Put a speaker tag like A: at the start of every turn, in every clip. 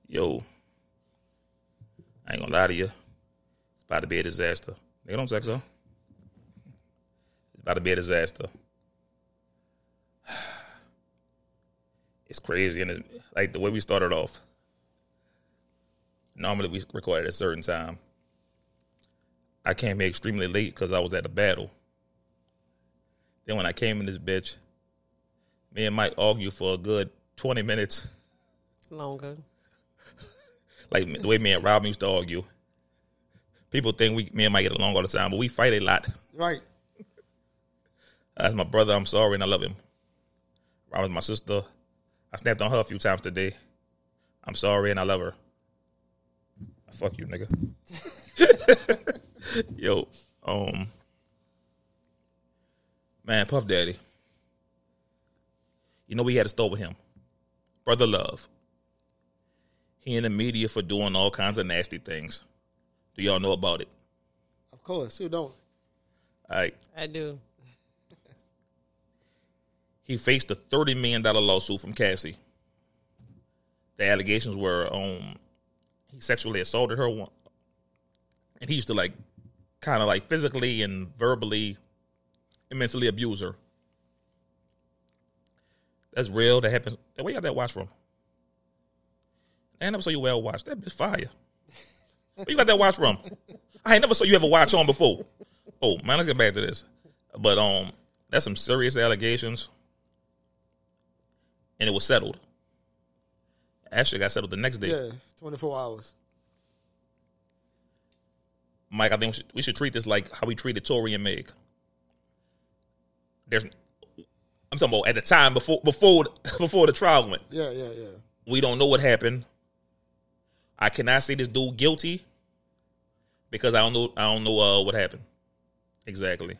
A: Yo, I ain't gonna lie to you. It's about to be a disaster. Nigga, don't sex though. It's about to be a disaster. It's crazy, and it's like the way we started off. Normally we record at a certain time. I came here extremely late because I was at the battle. Then when I came in this bitch, me and Mike argued for a good 20 minutes.
B: Longer.
A: Like the way me and Rob used to argue. People think me and Mike get along all the time, but we fight a lot.
C: Right.
A: That's my brother. I'm sorry, and I love him. Rob is my sister. I snapped on her a few times today. I'm sorry, and I love her. Fuck you, nigga. Yo, man, Puff Daddy. You know we had to start with him. Brother Love. He in the media for doing all kinds of nasty things. Do y'all know about it?
C: Of course. Who don't?
A: All right.
B: I do.
A: He faced a $30 million lawsuit from Cassie. The allegations were he sexually assaulted her, and he used to kind of physically and verbally and mentally abuse her. That's real. That happens. Where you got that watch from? I never saw you wear a watch. That bitch fire. Where you got that watch from? I ain't never saw you have a watch on before. Oh man, let's get back to this. But that's some serious allegations, and it was settled. Actually, got settled the next day.
C: Yeah, 24 hours.
A: Mike, I think we should treat this like how we treated Tory and Meg. I'm talking about at the time before the trial went.
C: Yeah.
A: We don't know what happened. I cannot say this dude guilty because I don't know what happened exactly.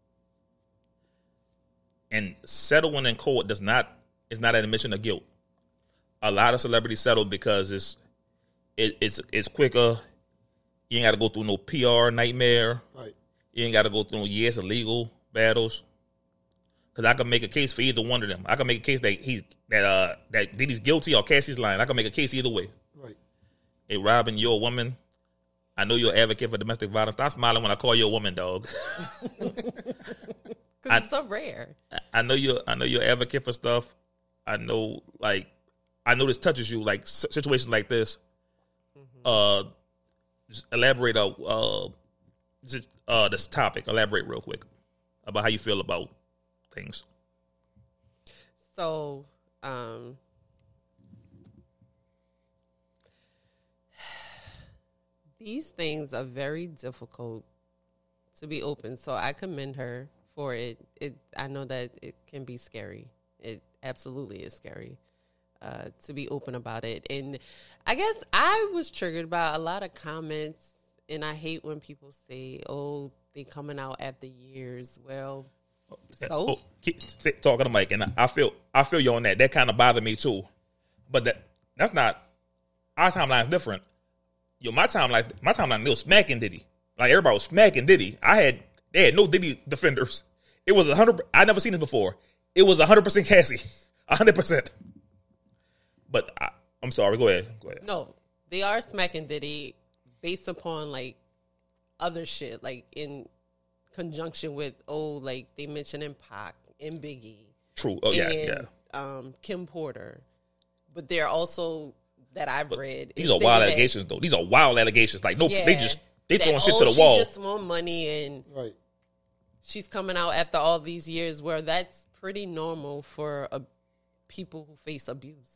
A: And settling in court is not an admission of guilt. A lot of celebrities settle because it's quicker. You ain't got to go through no PR nightmare.
C: Right.
A: You ain't got to go through no years of legal battles. Because I can make a case for either one of them. I can make a case that Diddy's guilty or Cassie's lying. I can make a case either way.
C: Right.
A: Hey, Robin, you're a woman. I know you're an advocate for domestic violence. Stop smiling when I call you a woman, dog.
B: Because it's so rare.
A: I know you're an advocate for stuff. I know this touches you, like situations like this. Mm-hmm. Just elaborate this topic. Elaborate real quick about how you feel about things.
B: So, these things are very difficult to be open. So I commend her for it. I know that it can be scary. It absolutely is scary to be open about it. And I guess I was triggered by a lot of comments, and I hate when people say, "Oh, they coming out after years." Well, so
A: keep talking to Mike, and I feel you on that. That kind of bothered me too. But that's not our timeline's different. Yo, my timeline, they was smacking Diddy. Like everybody was smacking Diddy. They had no Diddy defenders. It was 100. I never seen it before. It was 100% Cassie, 100%. But I'm sorry. Go ahead.
B: No, they are smacking Diddy based upon other shit, in conjunction with they mentioning Pac and Biggie.
A: True. Oh
B: and, Kim Porter, but they're also that I've read.
A: These are wild allegations, though. These are wild allegations. They throwing shit to the
B: she
A: wall.
B: Just want money, and
C: right.
B: She's coming out after all these years, where that's pretty normal for people who face abuse.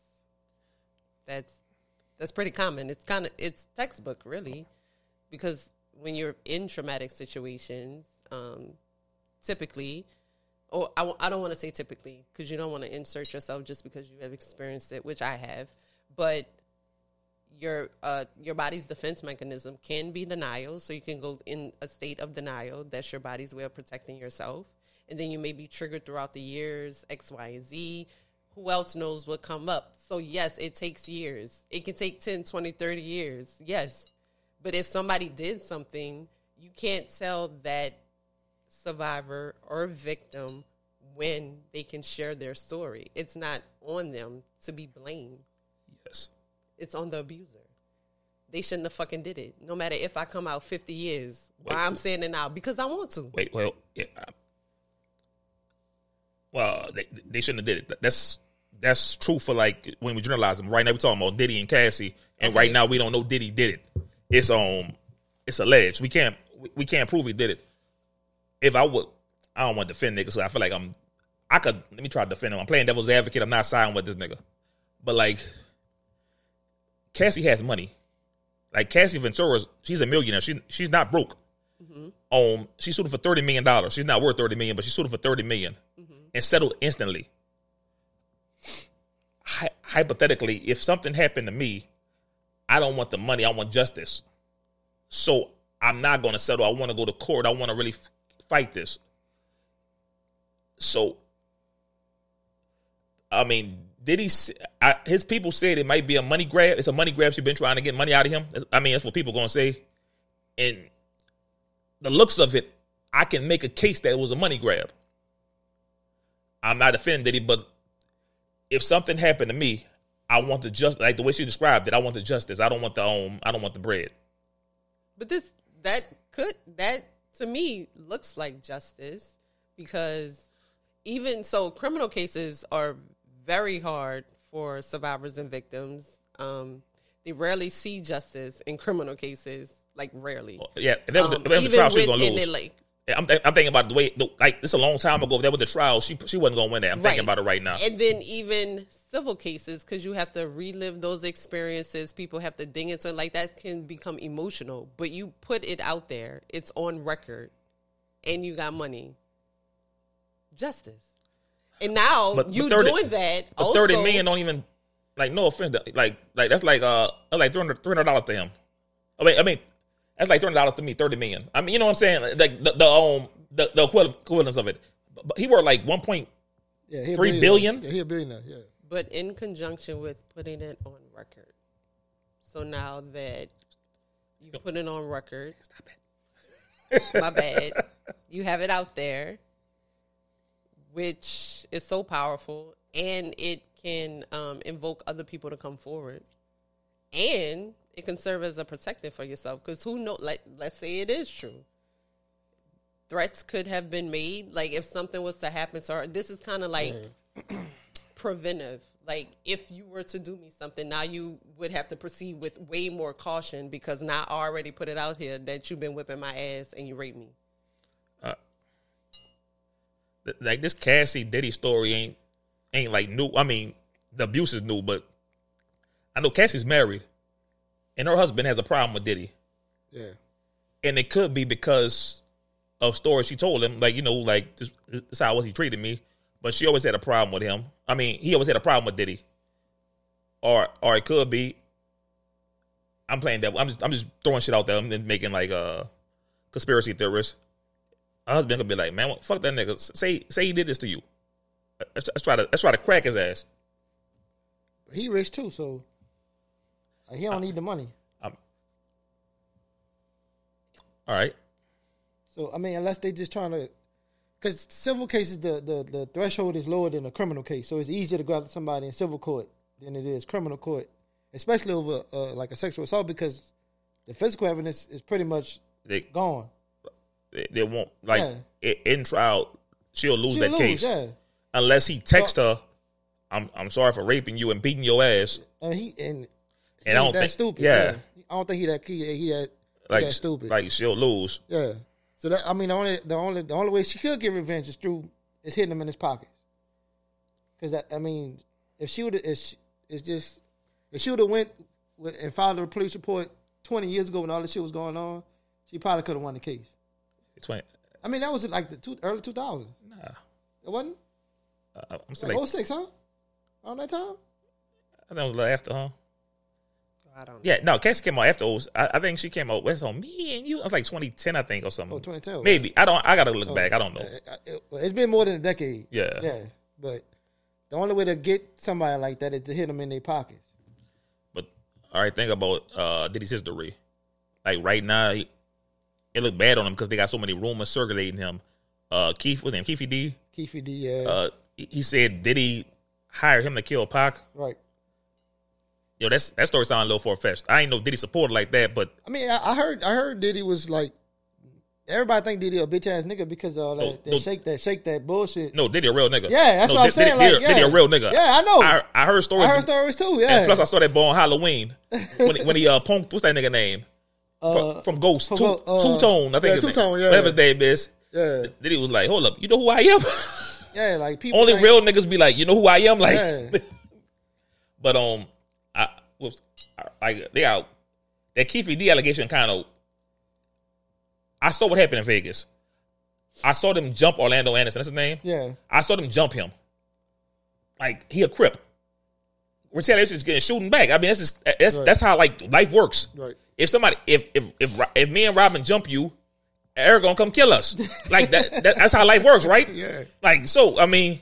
B: That's pretty common. It's textbook, really, because when you're in traumatic situations, typically, or I don't want to say typically, because you don't want to insert yourself just because you have experienced it, which I have, but your body's defense mechanism can be denial, so you can go in a state of denial. That's your body's way of protecting yourself, and then you may be triggered throughout the years, X, Y, and Z. Who else knows what come up? So, yes, it takes years. It can take 10, 20, 30 years, yes. But if somebody did something, you can't tell that survivor or victim when they can share their story. It's not on them to be blamed.
A: Yes.
B: It's on the abuser. They shouldn't have fucking did it. No matter if I come out 50 years, why I'm standing out because I want to.
A: Wait, well, yeah, well, they shouldn't have did it. That's true for like when we generalize them. Right now we're talking about Diddy and Cassie, and right now we don't know Diddy did it. It's alleged. We can't prove he did it. If I would, I don't want to defend niggas. So I feel like let me try to defend him. I'm playing devil's advocate. I'm not siding with this nigga, but like Cassie has money. Like Cassie Ventura, she's a millionaire. She's not broke. Mm-hmm. She sued him for $30 million. She's not worth $30 million, but she sued him for $30 million and settled instantly. Hypothetically, if something happened to me, I don't want the money. I want justice. So I'm not going to settle. I want to go to court. I want to really fight this. So, I mean, his people said it might be a money grab. It's a money grab. She's been trying to get money out of him. I mean, that's what people going to say. And the looks of it, I can make a case that it was a money grab. I'm not defending Diddy, but if something happened to me, I want the justice. Like the way she described it, I want the justice. I don't want the bread.
B: But that to me looks like justice, because even so, criminal cases are very hard for survivors and victims. They rarely see justice in criminal cases, like rarely.
A: Yeah, if that was the trial, she was gonna lose. I'm thinking about the way, like, this is a long time ago. If that was the trial, she wasn't going to win that. I'm thinking about it right now.
B: And then even civil cases, because you have to relive those experiences. People have to ding it. So, like, that can become emotional. But you put it out there. It's on record. And you got money. Justice. And now, you doing that also.
A: 30 million don't even, like, no offense. Like that's like $300 to him. I mean, that's like $300 to me, $30 million. I mean, you know what I'm saying? Like the equivalence of it. But he worth like $1.3 billion.
C: Yeah, he a billionaire. Yeah.
B: But in conjunction with putting it on record. So now that you put it on record, stop it. My bad. You have it out there, which is so powerful, and it can invoke other people to come forward, and it can serve as a protectant for yourself. Because who knows? Like, let's say it is true. Threats could have been made. Like, if something was to happen to her, this is kind of like preventive. Like, if you were to do me something, now you would have to proceed with way more caution, because now I already put it out here that you've been whipping my ass and you raped me.
A: Like, this Cassie Diddy story ain't like new. I mean, the abuse is new, but I know Cassie's married. And her husband has a problem with Diddy.
C: Yeah.
A: And it could be because of stories she told him. Like, you know, like, this is how he treated me. But she always had a problem with him. I mean, he always had a problem with Diddy. Or it could be, I'm playing devil. I'm just throwing shit out there. I'm making like a conspiracy theorist. Her husband could be like, man, fuck that nigga. Say he did this to you. Let's try to crack his ass.
C: He rich too, so he don't need the money.
A: All right.
C: So, I mean, unless they just trying to, because civil cases, the threshold is lower than a criminal case, so it's easier to go after somebody in civil court than it is criminal court, especially over like a sexual assault, because the physical evidence is pretty much gone.
A: They won't, like, in trial, she'll lose that case. Yeah. Unless he texts her, I'm sorry for raping you and beating your ass.
C: And
A: I don't think
C: stupid.
A: Yeah.
C: I don't think he that that stupid.
A: Like, she'll lose.
C: Yeah. So that, I mean, the only way she could get revenge is hitting him in his pockets. Because that, I mean, if she would have went and filed a police report 20 years ago when all this shit was going on, she probably could have won the case.
A: 20.
C: I mean, that was like the early 2000s.
A: Nah,
C: it wasn't.
A: I'm still
C: like 06, huh? Around that time.
A: I think it was a little after, huh?
B: I don't know.
A: Yeah, no, Cassie came out after us. I think she came out with on Me and You. It was like 2010, I think, or something.
C: Oh, 2010.
A: Maybe. I gotta look back. I don't know.
C: It's been more than a decade.
A: Yeah.
C: Yeah. But the only way to get somebody like that is to hit them in their pockets.
A: But all right, think about Diddy's history. Like right now, it looked bad on him because they got so many rumors circulating him. Keefe D.
C: Keefe D, yeah.
A: He said Diddy hired him to kill Pac.
C: Right.
A: Yo, that story sounded a little far-fetched. I ain't know Diddy supported like that, but
C: I mean, I heard Diddy was like, everybody think Diddy a bitch ass nigga because of all that, shake that bullshit.
A: no, Diddy a real nigga.
C: Yeah, that's what I'm saying.
A: Diddy a real nigga.
C: Yeah, I know.
A: I heard stories.
C: I heard stories too. Yeah.
A: And plus, I saw that boy on Halloween when he punked. What's that nigga name? From Ghost, Two-Tone. I think
C: Two-Tone. Yeah,
A: whatever his name is.
C: Yeah.
A: Diddy was like, "Hold up, you know who I am?"
C: Yeah, like people.
A: Only real niggas be like, "You know who I am?" Like,
C: Yeah.
A: but I was like they out that Keefe D allegation kind of. I saw what happened in Vegas. I saw them jump Orlando Anderson. That's his name.
C: Yeah.
A: I saw them jump him. Like he a crip. Retaliation is getting shooting back. I mean, that's how like life works.
C: Right.
A: If somebody, if me and Robin jump you, Eric gonna come kill us. Like that's how life works, right?
C: Yeah.
A: Like so, I mean,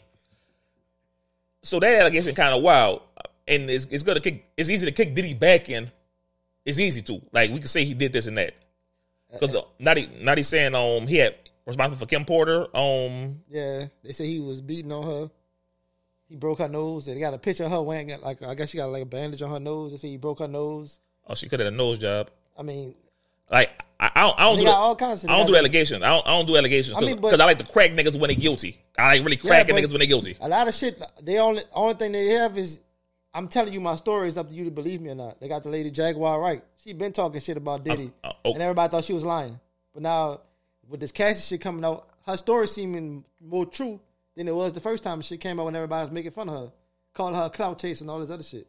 A: so that allegation kind of wild, and it's gonna kick. It's easy to kick Diddy back in. It's easy to like we can say he did this and that because not he saying he had responsible for Kim Porter.
C: Yeah, they say he was beating on her. He broke her nose. They got a picture of her wearing like I guess she got like a bandage on her nose. They say he broke her nose.
A: Oh, she could have a nose job.
C: I mean,
A: like I don't do
C: all kinds of
A: I don't do allegations. I don't do allegations because I like to crack niggas when they guilty. I like really cracking niggas when they guilty.
C: A lot of shit. The only thing they have is I'm telling you my story. It's up to you to believe me or not. They got the lady Jaguar Wright. She been talking shit about Diddy, and everybody thought she was lying. But now with this Cassie shit coming out, her story seeming more true than it was the first time shit came out when everybody was making fun of her, calling her a clout chase and all this other shit.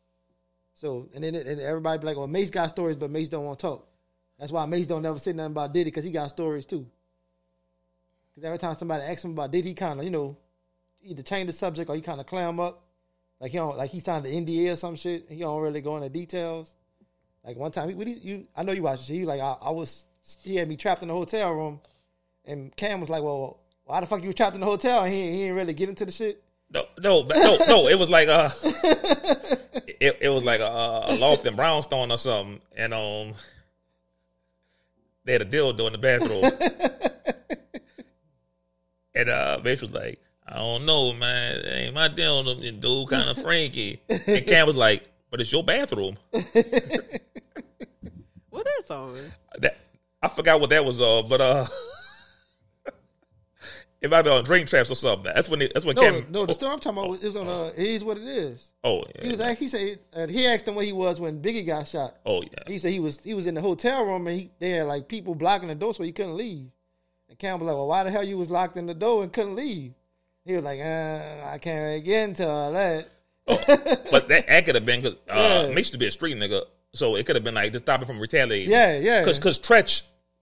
C: So and then everybody be like, "Well, Mace got stories, but Mace don't want to talk." That's why Mace don't never say nothing about Diddy because he got stories too. Because every time somebody asks him about Diddy, he kind of either change the subject or he kind of clam up, like he signed the NDA or some shit. He don't really go into details. Like one time, I know you watched it. He like he had me trapped in the hotel room, and Cam was like, "Well, why the fuck you was trapped in the hotel?" And he didn't really get into the shit.
A: No. It was like it was like a loft in Brownstone or something, and they had a dildo in the bathroom, and Mace was like, "I don't know, man. It ain't my dildo. The dude kind of Frankie." And Cam was like, "But it's your bathroom."
B: What that song?
A: I forgot what that was, but it might be on Drink Traps or something. That's when Cam.
C: No, the story I'm talking about is on It Is What It Is.
A: Oh, yeah.
C: He said he asked him where he was when Biggie got shot.
A: Oh yeah.
C: He said he was in the hotel room and they had like people blocking the door so he couldn't leave. And Cam was like, "Well, why the hell you was locked in the door and couldn't leave?" He was like, "I can't really get into all that."
A: But that could have been because Mace used to be a street nigga, so it could have been like to stop him from retaliating.
C: Yeah.
A: Because Tretch,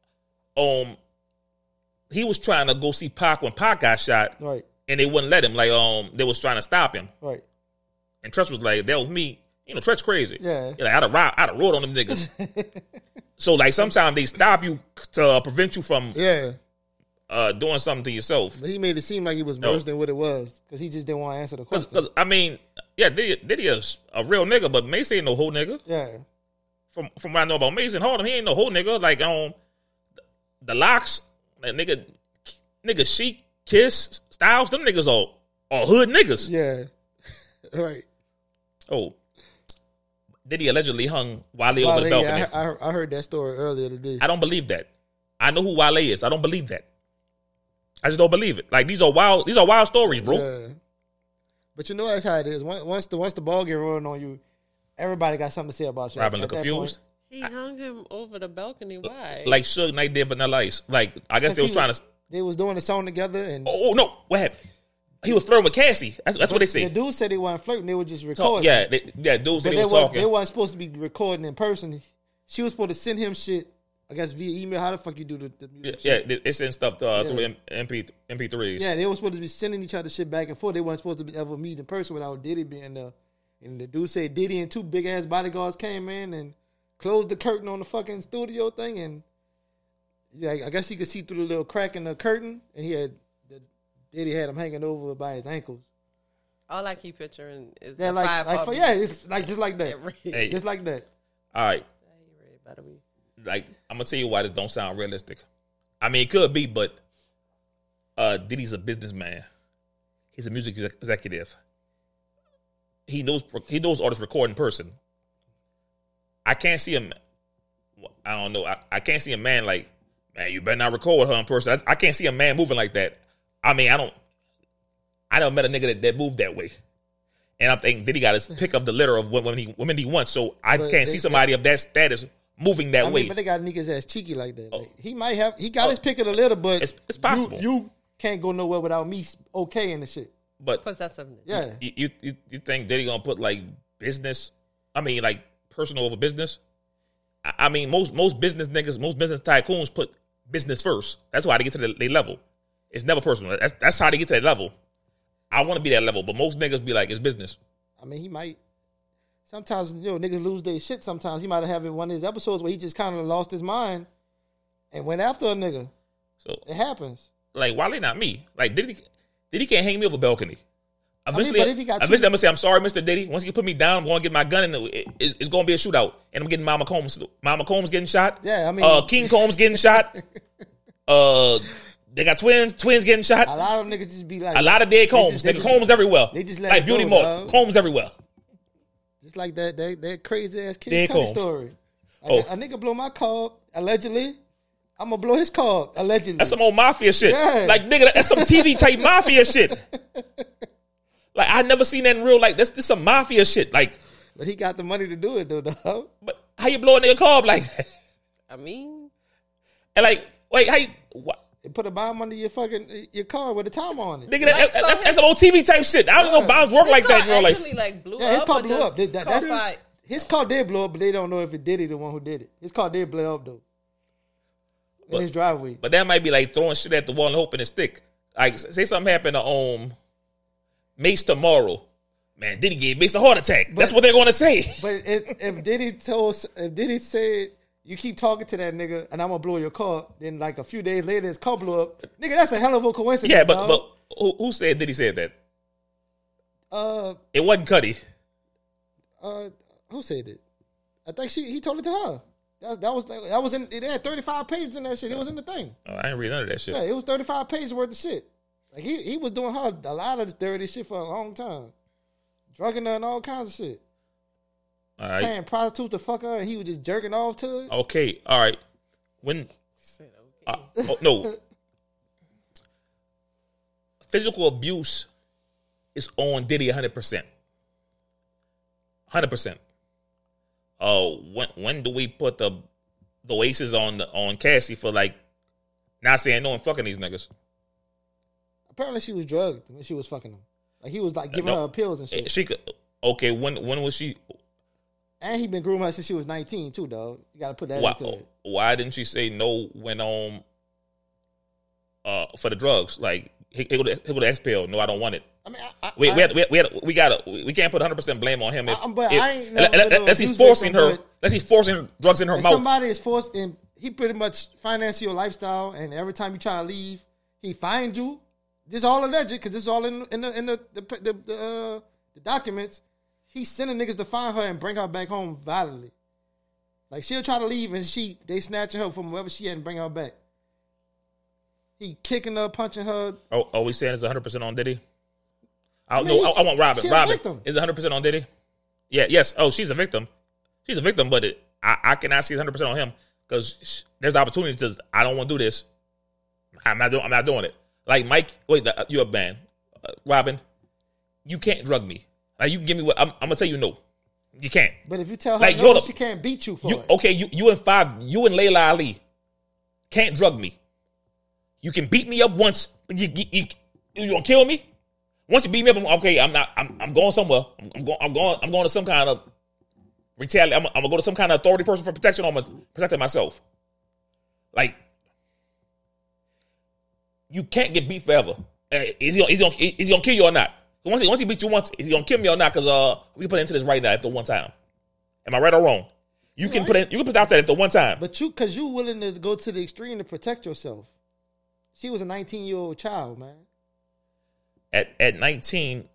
A: he was trying to go see Pac when Pac got shot,
C: right?
A: And they wouldn't let him. Like they was trying to stop him,
C: right?
A: And Tretch was like, "That was me." You know, Tretch crazy.
C: Yeah.
A: Like I'd have rode on them niggas. So like sometimes they stop you to prevent you from doing something to yourself.
C: But he made it seem like it was worse than what it was because he just didn't want to answer the question.
A: Because I mean, yeah, Diddy is a real nigga, but Mace ain't no whole nigga.
C: Yeah.
A: From what I know about Mace and Harlem, he ain't no whole nigga. Like the Locks, like, nigga Chic, Kiss, Styles, them niggas are hood niggas.
C: Yeah. Right.
A: Oh. Diddy allegedly hung Wale over the balcony.
C: I heard that story earlier today.
A: I don't believe that. I know who Wale is. I don't believe that. I just don't believe it. Like these are wild stories, bro.
C: Yeah. But you know that's how it is. Once the ball get rolling on you, everybody got something to say about you.
A: Robin look confused.
B: He hung him over the balcony. Why?
A: Like Suge Knight did Vanilla Ice. Like I guess they was trying to.
C: They was doing a song together and.
A: Oh no! What happened? He was flirting with Cassie. That's what they say.
C: The dude said they weren't flirting. They were just recording.
A: Dude said they was talking.
C: They weren't supposed to be recording in person. She was supposed to send him shit. I guess via email. How the fuck you do the music?
A: Yeah, they send stuff through MP3s.
C: Yeah, they were supposed to be sending each other shit back and forth. They weren't supposed to ever meet in person without Diddy being there. And the dude said Diddy and two big ass bodyguards came in and closed the curtain on the fucking studio thing. And yeah, I guess he could see through the little crack in the curtain. And Diddy had him hanging over by his ankles.
B: All I keep picturing is
C: it's like just like that,
A: hey.
C: Just like that.
A: All right. Like I'm gonna tell you why this don't sound realistic. I mean, it could be, but Diddy's a businessman. He's a music executive. He knows artists record in person. I can't see him. I don't know. I can't see a man like, man, you better not record her in person. I can't see a man moving like that. I mean, I never met a nigga that moved that way. And I think Diddy got his pick of the litter of women he wants. So I just can't see somebody of that status moving that way.
C: But they got niggas that's cheeky like that. Like, he got his pick of the litter, but
A: it's possible.
C: You can't go nowhere without me okaying the shit.
A: But
B: possessiveness.
C: Yeah.
A: You think Diddy gonna put like business? I mean, like personal over business. I mean, most business niggas, most business tycoons put business first. That's why they get to their level. It's never personal. That's how they get to that level. I want to be that level, but most niggas be like, it's business.
C: I mean, he might. Sometimes, niggas lose their shit sometimes. He might have had one of his episodes where he just kind of lost his mind and went after a nigga. So it happens.
A: Like, why they not me? Like, Diddy can't hang me over a balcony. Eventually,
C: but if he got
A: I'm going to say, I'm sorry, Mr. Diddy. Once you put me down, I'm going to get my gun, and it's going to be a shootout. And I'm getting Mama Combs. Mama Combs getting shot.
C: Yeah, I mean.
A: King Combs getting shot. They got twins getting shot.
C: A lot of niggas just be like.
A: A lot of dead Combs. Nigga, Combs everywhere.
C: They just let
A: like
C: it
A: Beauty
C: go,
A: Mart. Combs everywhere.
C: Just like that crazy ass Kid Cudi story. A nigga blow my car, allegedly. I'm going to blow his car, allegedly.
A: That's some old mafia shit.
C: Yeah.
A: Like, nigga, that's some TV type mafia shit. Like, I never seen that in real life. That's just some mafia shit. Like,
C: but he got the money to do it, though, dog.
A: But how you blow a nigga car up like that?
B: I mean.
A: And like, wait, how you... What?
C: They put a bomb under your car with a timer on it.
A: Nigga, that's some old TV type shit. I don't know bombs work like that in real life.
C: His car blew up. His car did blow up, but they don't know if it did it the one who did it. His car did blow up, though. In his driveway. But
A: that might be like throwing shit at the wall and hoping it stick. Like, say something happened to Mace tomorrow. Man, Diddy gave Mace a heart attack. That's what they're going to say.
C: But if Diddy said, you keep talking to that nigga and I'm going to blow your car, then like a few days later his car blew up. Nigga, that's a hell of a coincidence.
A: Yeah, but who said Diddy said that? It wasn't Cudi.
C: Who said it? I think he told it to her. That was in. It had 35 pages in that shit. It was in the thing.
A: Oh, I didn't read none of that shit.
C: Yeah, it was 35 pages worth of shit. Like he was doing her a lot of dirty shit for a long time, drugging her and all kinds of shit. All right. Paying prostitutes to fuck her, and he was just jerking off to it.
A: Okay, all right. No, physical abuse is on Diddy 100%. 100%. When do we put the aces on Cassie for like not saying no and fucking these niggas?
C: Apparently she was drugged when she was fucking them. Like he was like giving her pills and shit.
A: She could. Okay, when was she?
C: And he been grooming her since she was 19 too, dog. You got to put that into it.
A: Why didn't she say no when for the drugs? Like he go to X pill. No, I don't want it. I mean, we can't put 100% blame on him unless he's forcing drugs in her mouth.
C: Somebody is forced, and he pretty much finances your lifestyle. And every time you try to leave, he finds you. This is all alleged because this is all in the documents. He's sending niggas to find her and bring her back home violently. Like she'll try to leave and they snatching her from wherever she at and bring her back. He kicking her, punching her.
A: Oh, we saying it's 100% on Diddy? I want Robin. Robin is 100% on Diddy. Yeah, yes. Oh, she's a victim. She's a victim, but I cannot see 100% on him because there's opportunities. I don't want to do this. I'm not doing it. Like Mike, wait, you're a man. Robin, you can't drug me. Like you can give me what I'm gonna tell you no. You can't.
C: But if you tell her no, she can't beat you for it.
A: Okay, you and Layla Ali can't drug me. You can beat me up once, but you gonna kill me? Once you beat me up, okay, I'm going somewhere. I'm going to some kind of retaliate. I'm gonna go to some kind of authority person for protection. I'm protecting myself. Like you can't get beat forever. Is he gonna kill you or not? Once he beat you once, is he gonna kill me or not? Because we put into this right now at the one time. Am I right or wrong? You can put it out there at the one time.
C: But because you willing to go to the extreme to protect yourself. She was a 19-year-old child, man.
A: At 19,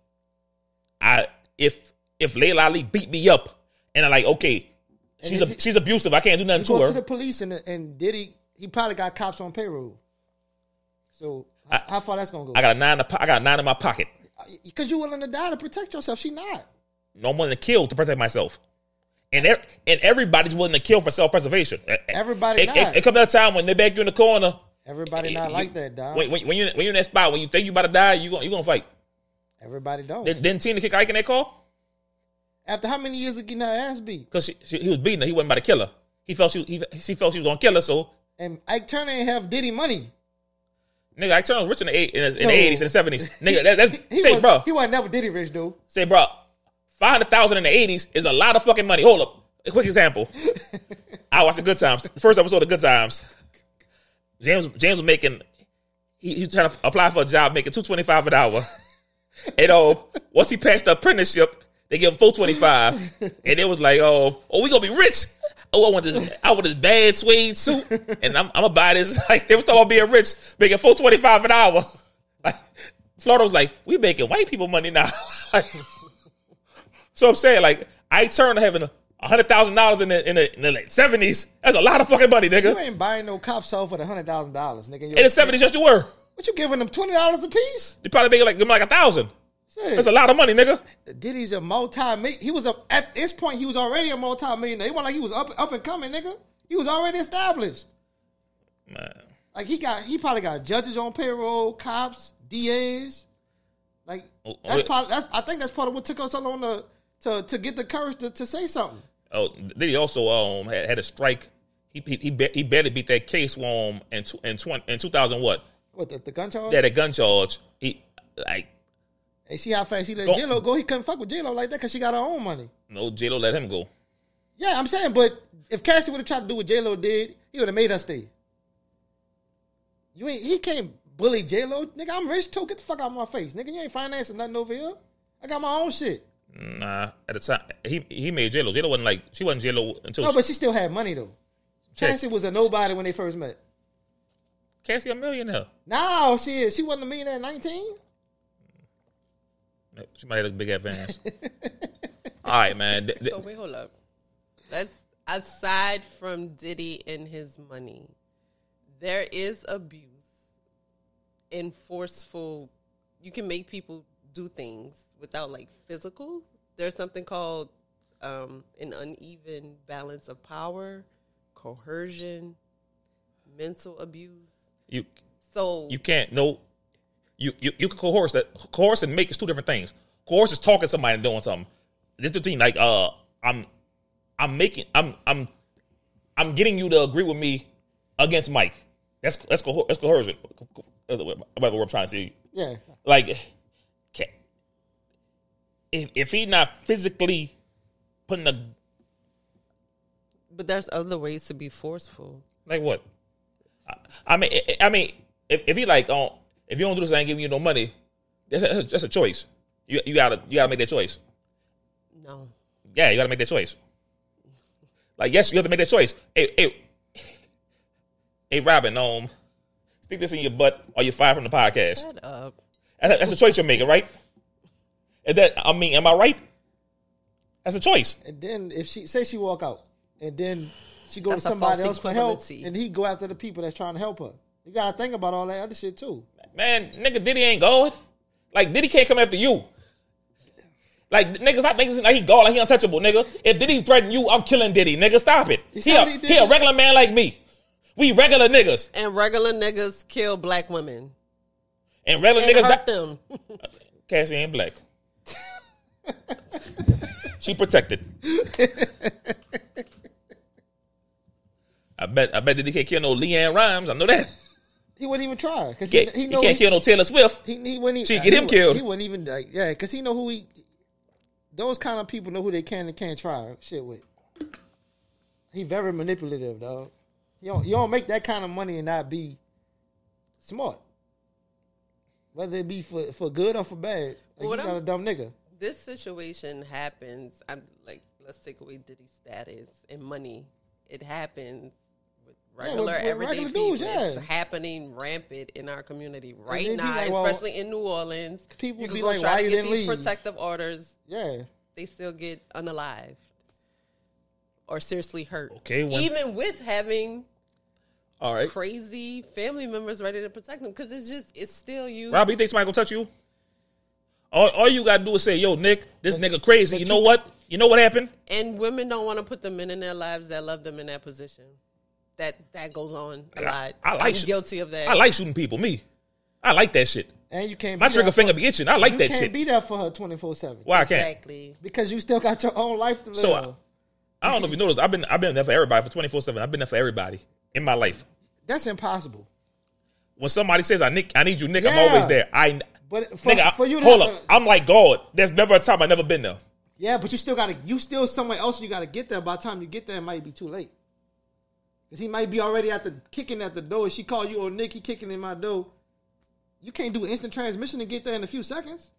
A: if Layla Ali beat me up and I'm like, okay, she's abusive, I can't do nothing to her.
C: Go to the police and Diddy, he probably got cops on payroll. So how far that's gonna go?
A: I got a 9 in my pocket.
C: Because you're willing to die to protect yourself. She not.
A: No, I'm willing to kill to protect myself. And everybody's willing to kill for self-preservation.
C: Everybody not.
A: It comes at a time when they back you in the corner.
C: Everybody not like that, dog.
A: When you're in that spot, when you think you about to die, you gonna fight.
C: Everybody don't.
A: Didn't Tina kick Ike in that call?
C: After how many years of getting her ass beat?
A: Because he was beating her. He wasn't about to kill her. She felt she was gonna kill her. So
C: and Ike Turner ain't have Diddy money.
A: Nigga, Ike Turner was rich in the 80s and the 70s. Nigga, bro.
C: He wasn't never Diddy rich, dude.
A: Say, bro, $500,000 in the 80s is a lot of fucking money. Hold up. A quick example. I watched the Good Times. The first episode of Good Times. James was making, he's trying to apply for a job making $225 an hour. And once he passed the apprenticeship, they give him $425. And it was like, we gonna be rich. I want this bad suede suit, and I'm gonna buy this. Like, they was talking about being rich, making $425 an hour. Like, Florida was like, we making white people money now. So I'm saying, like, Ike Turner having $100,000 in the late 70s. That's a lot of fucking money, nigga.
C: You ain't buying no cops off for the $100,000, nigga.
A: In the 70s, yes, you were.
C: What you giving them $20 a piece?
A: You probably making like $1,000. That's a lot of money, nigga.
C: Diddy's a he was at this point he was already a multi-millionaire. It wasn't like he was up and coming, nigga. He was already established.
A: Man.
C: Like he probably got judges on payroll, cops, DAs. Like I think that's part of what took us so long to get the courage to say something.
A: Oh, Diddy also had a strike. He barely beat that case in 2000 what?
C: What the gun charge?
A: Yeah, the gun charge. He like.
C: Hey, see how fast he let J-Lo go? He couldn't fuck with J-Lo like that because she got her own money.
A: No, J-Lo let him go.
C: Yeah, I'm saying, but if Cassie would have tried to do what J-Lo did, he would have made her stay. He can't bully J-Lo. Nigga, I'm rich too. Get the fuck out of my face. Nigga, you ain't financing nothing over here. I got my own shit.
A: Nah, at the time, he made J-Lo. J-Lo wasn't like, she wasn't J-Lo until...
C: No, but she still had money, though. Cassie was a nobody when they first met.
A: Cassie a millionaire.
C: No, she is. She wasn't a millionaire at 19?
A: She might have a big advance. All right, man.
B: So wait, hold up. That's aside from Diddy and his money. There is abuse and forceful. You can make people do things without like physical. There's something called an uneven balance of power, coercion, mental abuse. You
A: can't no. You can coerce that. Coerce and make is two different things. Coerce is talking to somebody and doing something. This the thing. Like I'm getting you to agree with me against Mike. That's coercion. That's what I'm trying to say.
C: Yeah.
A: Like if he not physically putting a.
B: But there's other ways to be forceful.
A: Like what? I mean, if he like if you don't do this, I ain't giving you no money. That's a choice. You gotta make that choice.
B: No.
A: Yeah, you gotta make that choice. Like, yes, you have to make that choice. Hey, Robin, stick this in your butt or you're fired from the podcast.
B: Shut up.
A: That's a choice you're making, right? And am I right? That's a choice.
C: And then if she walk out, and then she goes to somebody else for help, and he go after the people that's trying to help her. You gotta think about all that other shit too.
A: Man, nigga, Diddy ain't going. Like, Diddy can't come after you. Like, niggas, stop making it seem like he gone, like he untouchable, nigga. If Diddy threaten you, I'm killing Diddy, nigga. Stop it. He a regular man like me. We regular niggas.
B: And regular niggas kill black women.
A: And regular niggas
B: hurt them.
A: Cassie ain't black. She protected. I bet Diddy can't kill no LeAnn Rimes. I know that.
C: He wouldn't even try because
A: he can't kill no Taylor Swift.
C: He wouldn't even.
A: She get him killed.
C: He wouldn't even because he know who he. Those kind of people know who they can and can't try shit with. He very manipulative, dog. You don't make that kind of money and not be smart. Whether it be for good or for bad. Like, you got a dumb nigga.
B: This situation happens. I'm like, let's take away Diddy's status and money. It happens with regular everyday people. Dudes, yeah. It's happening rampant in our community right now, like, especially in New Orleans.
C: People
B: you
C: be
B: go
C: like,
B: try
C: why
B: to
C: you
B: get
C: didn't
B: these
C: leave?
B: Protective orders.
C: Yeah,
B: they still get unalived or seriously hurt.
A: Okay,
B: even with having
A: all right
B: crazy family members ready to protect them, because it's still you.
A: Rob, you think somebody gonna touch you? All you gotta do is say, "Yo, Nick, this nigga crazy." You know what? You know what happened?
B: And women don't want to put the men in their lives that love them in that position. That goes on a lot. I'm guilty of that.
A: I like shooting people. Me, I like that shit.
C: And you can't.
A: My trigger finger be itching. I like that shit.
C: You can't be there for her 24/7.
A: Why I can't?
B: Exactly.
C: Because you still got your own life to live.
A: So I don't know if you noticed. I've been there for everybody for 24/7. I've been there for everybody in my life.
C: That's impossible.
A: When somebody says I need you, Nick, I'm always there.
C: But for you to
A: hold up, I'm like God. There's never a time I never been there.
C: Yeah, but you still somewhere else. You got to get there. By the time you get there, it might be too late. Because he might be already kicking at the door. She call you, oh, Nick, he kicking in my door. You can't do instant transmission and get there in a few seconds.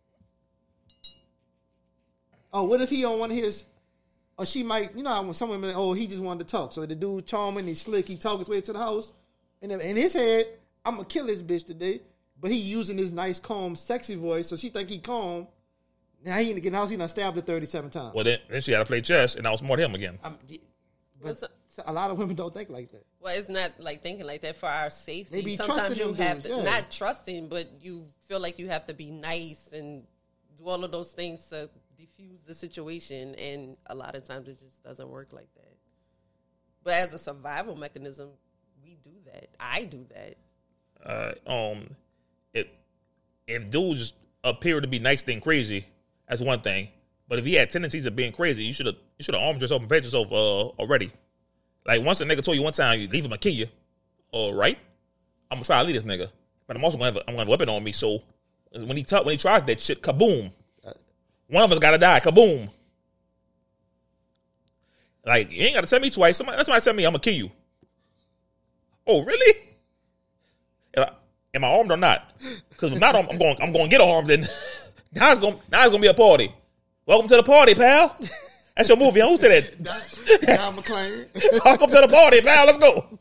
C: Oh, what if he don't want his, or she might, when some women, oh, he just wanted to talk. So the dude charming, he's slick, he talk his way to the house. And in his head, I'm going to kill this bitch today. But he using his nice, calm, sexy voice. So she think he calm. Now he in the house, he done stabbed her 37 times.
A: Well, then she had to play chess, and I was more him again.
C: But a lot of women don't think like that.
B: Well, it's not like thinking like that for our safety.
C: They be
B: Sometimes you have
C: dudes,
B: to, not trusting, but you feel like you have to be nice and do all of those things to diffuse the situation. And a lot of times it just doesn't work like that. But as a survival mechanism, we do that. I do that.
A: If dudes appear to be nice than crazy, that's one thing. But if he had tendencies of being crazy, you should have armed yourself and prepared yourself already. Like once a nigga told you one time you leave him, I kill you. All right, I'm gonna try to leave this nigga, but I'm also gonna have a weapon on me. So when he tries that shit, kaboom! One of us gotta die. Kaboom! Like you ain't gotta tell me twice. Somebody tell me I'm gonna kill you. Oh really? Am I armed or not? Because if not, I'm going to get armed. And now it's going to be a party. Welcome to the party, pal. That's your movie. Who said that?
C: Don McClain.
A: Welcome to the party, pal. Let's go.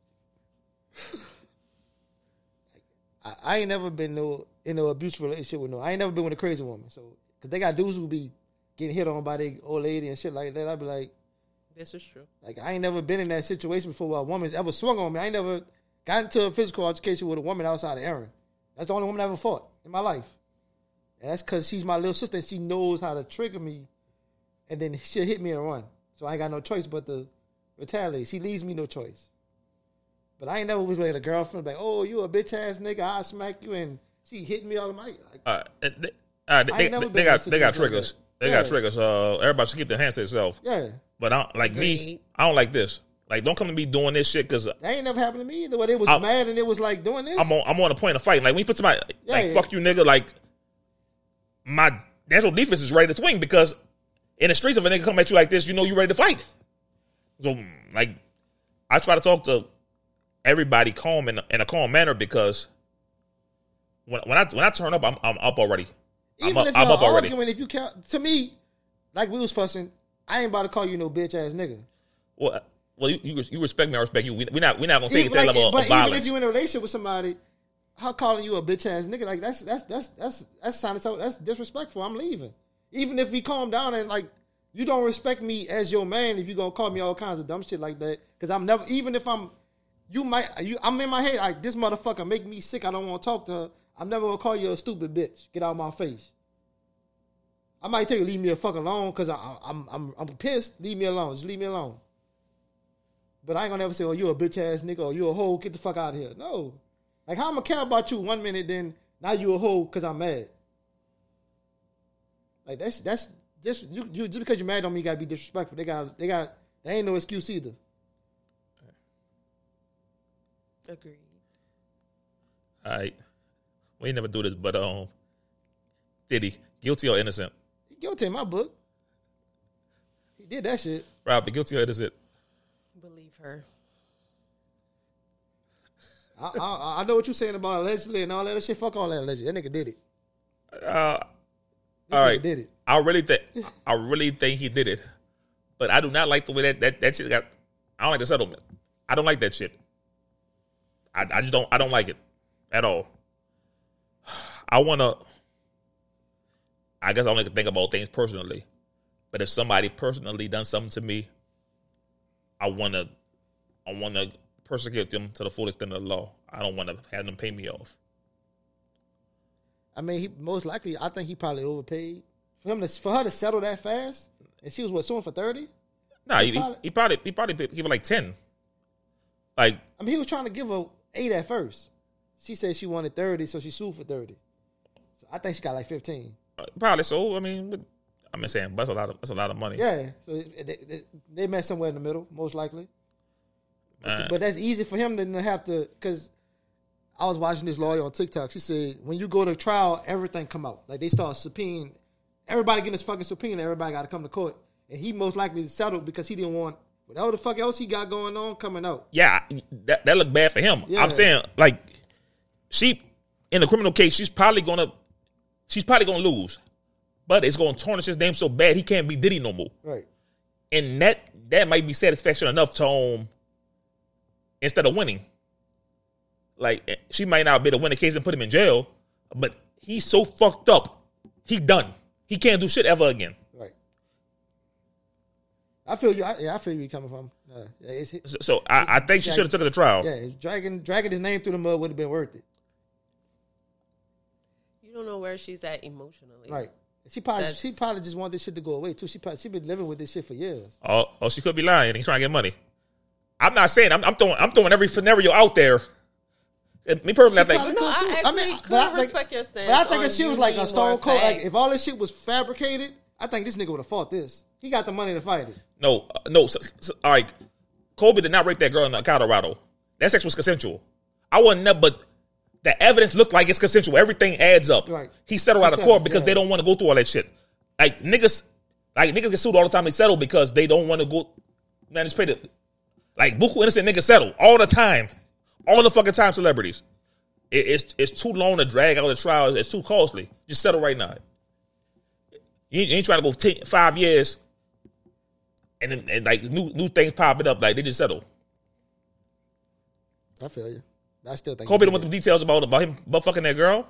C: I ain't never been in no abusive relationship with I ain't never been with a crazy woman. So, because they got dudes who be getting hit on by their old lady and shit like that. I'd be like,
B: this is true.
C: Like, I ain't never been in that situation before where a woman's ever swung on me. I ain't never got into a physical altercation with a woman outside of Aaron. That's the only woman I ever fought in my life. And that's because she's my little sister and she knows how to trigger me and then she'll hit me and run. So I ain't got no choice but to retaliate. She leaves me no choice. But I ain't never was like a girlfriend like, oh, you a bitch ass nigga, I'll smack you, and she hitting me all the night.
A: They got triggers. They got triggers. Everybody should keep their hands to themselves.
C: Yeah.
A: But me, I don't like this. Like, don't come to me doing this shit because
C: that ain't never happened to me either. Where they was mad and it was like doing this.
A: I'm on a point of fighting. Like when you put somebody fuck you, nigga. Like my natural defense is ready to swing because in the streets, if a nigga come at you like this, you know you ready to fight. So like, I try to talk to everybody calm in a calm manner because when I turn up, I'm up already.
C: Even if I'm up already. If you count to me, like we was fussing, I ain't about to call you no bitch ass nigga.
A: Well, you respect me, I respect you. We're not gonna take it to that level of violence.
C: But even if you're in a relationship with somebody, how calling you a bitch ass nigga, like that's disrespectful. I'm leaving. Even if we calm down and like you don't respect me as your man, if you gonna call me all kinds of dumb shit like that, because I'm never. Even if I'm in my head like this motherfucker make me sick. I don't want to talk to her. I'm never gonna call you a stupid bitch. Get out of my face. I might tell you leave me the fuck alone because I'm pissed. Leave me alone. Just leave me alone. But I ain't gonna ever say, oh, you a bitch ass nigga or you a hoe, get the fuck out of here. No. Like, how I'm gonna care about you 1 minute, then now you a hoe because I'm mad. Like, that's just, you just because you're mad don't mean you gotta be disrespectful. They ain't no excuse either.
B: Agreed.
A: All right. We ain't never do this, but Diddy, guilty or innocent?
C: He guilty in my book. He did that shit.
A: Rob, guilty or innocent?
B: Believe her.
C: I know what you're saying about allegedly and all that shit. Fuck all that allegedly. That nigga did it.
A: All right.
C: Did it.
A: I really think he did it, but I do not like the way that shit got. I don't like the settlement. I don't like that shit. I just don't. I don't like it at all. I guess I only can think about things personally, but if somebody personally done something to me, I want to persecute them to the full extent of the law. I don't want to have them pay me off. I
C: mean, most likely, I think he probably overpaid for her to settle that fast And she was suing for 30?
A: Nah, he probably give her like 10. Like,
C: I mean, he was trying to give her 8 at first. She said she wanted 30, so she sued for 30. So I think she got like 15.
A: Probably so. I mean, saying, but that's a lot of money.
C: Yeah, so they met somewhere in the middle, most likely. But that's easy for him to have to, because I was watching this lawyer on TikTok. She said, when you go to trial, everything come out. Like, they start subpoenaing. Everybody getting this fucking subpoena. Everybody got to come to court. And he most likely settled because he didn't want whatever the fuck else he got going on coming out.
A: Yeah, that looked bad for him.
C: Yeah.
A: I'm saying, like, she, in the criminal case, she's probably gonna lose. But it's gonna tarnish his name so bad he can't be Diddy no more.
C: Right.
A: And that might be satisfaction enough to instead of winning. Like, she might not be able to win the case and put him in jail, but he's so fucked up, he done. He can't do shit ever again.
C: Right. I feel you. I feel you coming from.
A: So I think she should have took it to trial.
C: Yeah, dragging his name through the mud would have been worth it.
B: You don't know where she's at emotionally.
C: Right. She probably just want this shit to go away too. She been living with this shit for years.
A: Oh, she could be lying and trying to get money. I'm not saying I'm throwing every scenario out there. Me personally, I think.
B: I could respect your stance.
C: But I think if she was like a Stone Cold, like if all this shit was fabricated, I think this nigga would have fought this. He got the money to fight it.
A: No. All right, Kobe did not rape that girl in Colorado. That sex was consensual. I wasn't there, but the evidence looked like it's consensual. Everything adds up.
C: Right.
A: He settled out of court because they don't want to go through all that shit. Like niggas get sued all the time. They settle because they don't want to go. Man, just pay the. Like buku innocent niggas settle all the time. All the fucking time, celebrities. It's too long to drag out the trial. It's too costly. Just settle right now. You ain't trying to go 5 years and then like new things popping up. Like they just settle.
C: I feel you. I still think
A: Kobe don't want the details about him butt fucking that girl.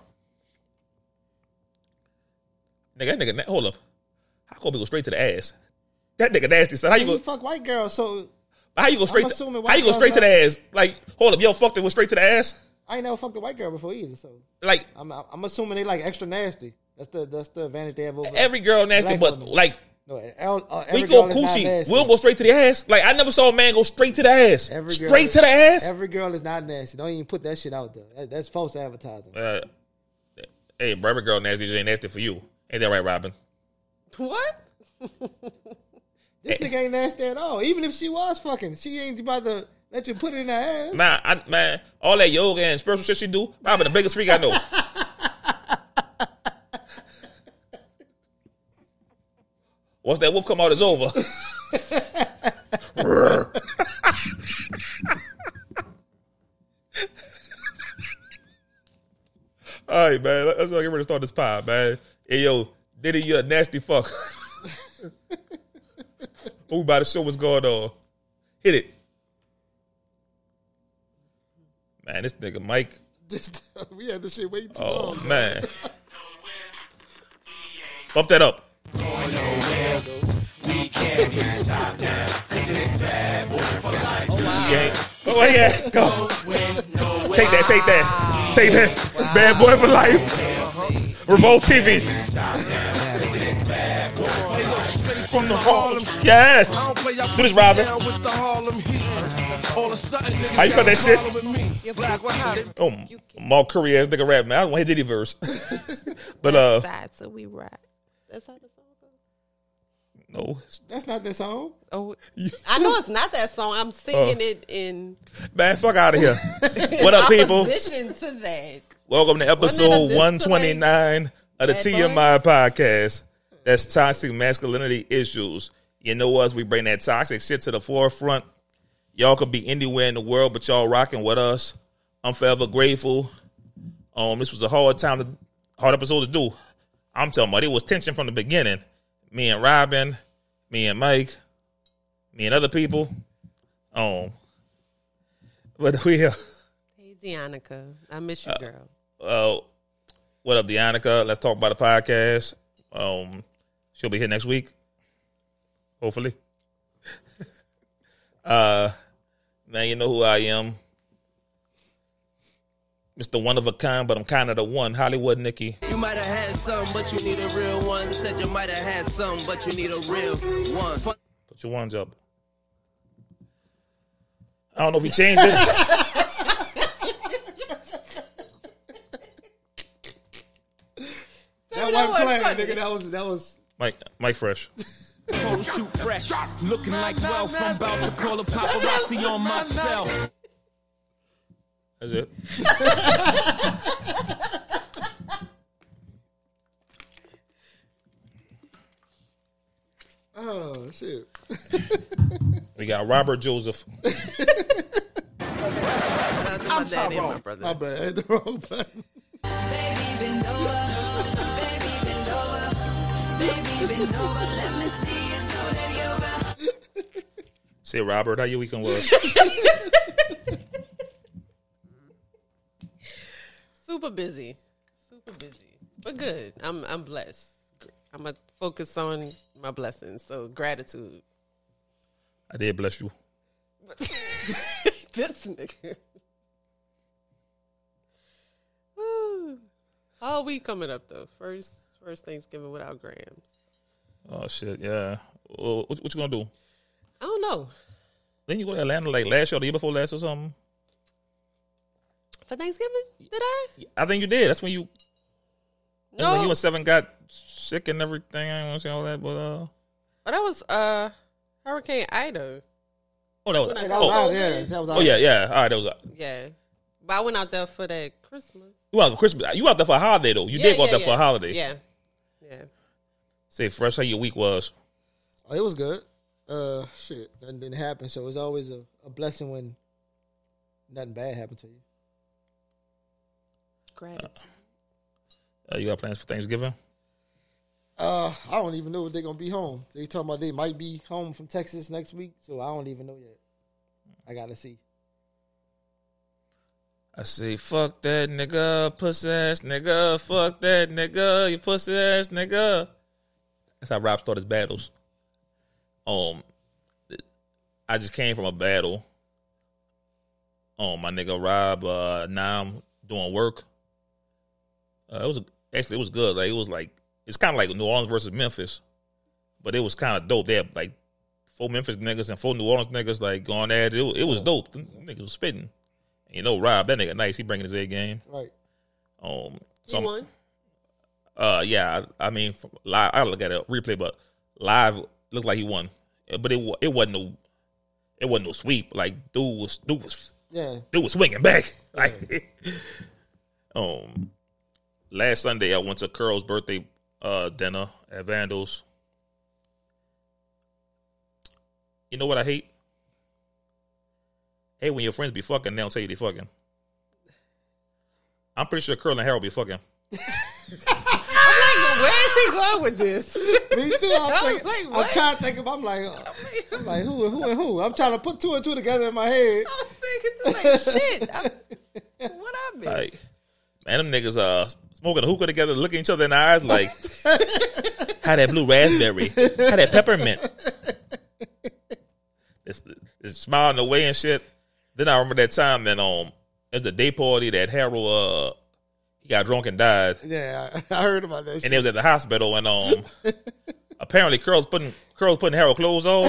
A: Nigga, hold up. How Kobe go straight to the ass? That nigga nasty. So how you go
C: fuck white girl? So
A: how you go straight? How you go straight to the ass? Like, hold up, yo, fucked it, went straight to the ass.
C: I ain't never fucked a white girl before either. So
A: like,
C: I'm assuming they like extra nasty. That's the advantage they have over
A: every girl nasty, but women. Like.
C: No,
A: we go coochie. We'll go straight to the ass. Like I never saw a man go straight to the ass. Straight to the ass.
C: Every girl is not nasty. Don't even put that shit out there. That's false advertising.
A: Hey, bro, every girl nasty just ain't nasty for you. Ain't that right, Robin?
B: What?
C: This nigga ain't nasty at all. Even if she was fucking, she ain't about to let you put it in her ass.
A: Man, all that yoga and spiritual shit she do, Robin, the biggest freak I know. Once that wolf come out, it's over. All right, man. Let's get ready to start this pod, man. Hey, yo, Diddy, you a nasty fuck. We about to show what's going on. Hit it. Man, this nigga Mike.
C: We had this shit way too
A: long.
C: Oh,
A: man. Bump that up. We can't be stopped now, cause it's bad boy for life. Oh, yeah. Go. Take that. Wow. Bad boy for life. Revolt TV. From the Harlem. Yes. Do this, Robin. How you got that shit? Oh, Mark Curry ass nigga rap, man. I don't want to hit Diddy verse. But
B: so we rap. That's how the song goes.
A: No,
C: that's not that song.
B: Oh, I know it's not that song. I'm singing it in.
A: Man, fuck out of here. What up, people?
B: Opposition to that.
A: Welcome to episode 129 of the TMI podcast. That's toxic masculinity issues. You know us, we bring that toxic shit to the forefront. Y'all could be anywhere in the world, but y'all rocking with us. I'm forever grateful. This was a hard episode to do. I'm talking about it was tension from the beginning. Me and Robin, me and Mike, me and other people. But we here.
B: Hey, Deannica. I miss you, girl.
A: What up, Deannica? Let's talk about the podcast. She'll be here next week. Hopefully. Man, you know who I am. Mr. One of a Kind, but I'm kind of the one. Hollywood Nicky.
D: You might have had some, but you need a real one. Said you might have had some, but you need a real one.
A: Put your ones up. I don't know if he changed it.
C: That wasn't playing, nigga. That was.
A: Mike Fresh.
D: Photo shoot fresh, looking like wealth. I'm about to call a paparazzi on myself.
A: That's it.
C: Oh shit.
A: We got Robert Joseph.
B: I'm daddy and my brother.
C: My bad. I hit the wrong button.
E: Baby, bend over. Baby, bend over. Baby, bend over. Let me see you do that yoga.
A: Say, Robert, how your weekend was?
B: Super busy, but good. I'm blessed. I'm gonna focus on my blessings. So gratitude.
A: I did bless you.
B: This nigga. Woo. All week coming up though. First Thanksgiving without Grams.
A: Oh shit, yeah. What you gonna do?
B: I don't know.
A: Didn't you go to Atlanta like last year or the year before last or something?
B: For Thanksgiving? Did I?
A: I think you did. That's when you.
B: No.
A: When you and Seven got sick and everything. I don't want to say all that, but
B: But that was Hurricane Ida.
A: Oh, that was.
B: When I
C: That
B: got
C: was out
B: COVID.
C: there. That was out
A: Oh yeah. All right, that was.
B: Yeah. But I went out there for that Christmas.
A: You out for Christmas? You out there for a holiday though? You did go out there for a holiday.
B: Yeah.
A: Say Fresh, how your week was?
C: Oh, it was good. Shit, nothing didn't happen. So it's always a blessing when nothing bad happened to you.
B: Gratitude.
A: You got plans for Thanksgiving?
C: I don't even know if they're gonna be home. They talking about they might be home from Texas next week, so I don't even know yet. I gotta see.
A: I say, fuck that nigga, pussy ass nigga, fuck that nigga, you pussy ass nigga. That's how Rob started his battles. I just came from a battle. My nigga Rob, now I'm doing work. It was good. Like it's kind of like New Orleans versus Memphis, but it was kind of dope. They had like 4 Memphis niggas and 4 New Orleans niggas like going at it. It was dope. Them niggas was spitting. You know, Rob, that nigga nice. He bringing his A game.
C: Right.
B: You won?
A: Yeah. I mean, live. I look at a replay, but live looked like he won. But it wasn't no sweep. Like dude was swinging back. Like, last Sunday I went to Curl's birthday dinner at Vandals. You know what I hate? Hey, when your friends be fucking, they don't tell you they fucking. I'm pretty sure Curl and Harold be fucking.
B: I'm like, where is he going with this?
C: Me too. I'm
B: what?
C: trying to think of. I'm like who and who? I'm trying to put 2 and 2 together in my head.
B: I was thinking to like, shit. What I miss?
A: Like, man, them niggas smoking a hookah together, looking each other in the eyes like, how that blue raspberry, how that peppermint. It's smiling away and shit. Then I remember that time that it was a day party that Harold he got drunk and died.
C: Yeah, I heard about that.
A: And
C: shit.
A: they was at the hospital and apparently Curl's putting Harold clothes on.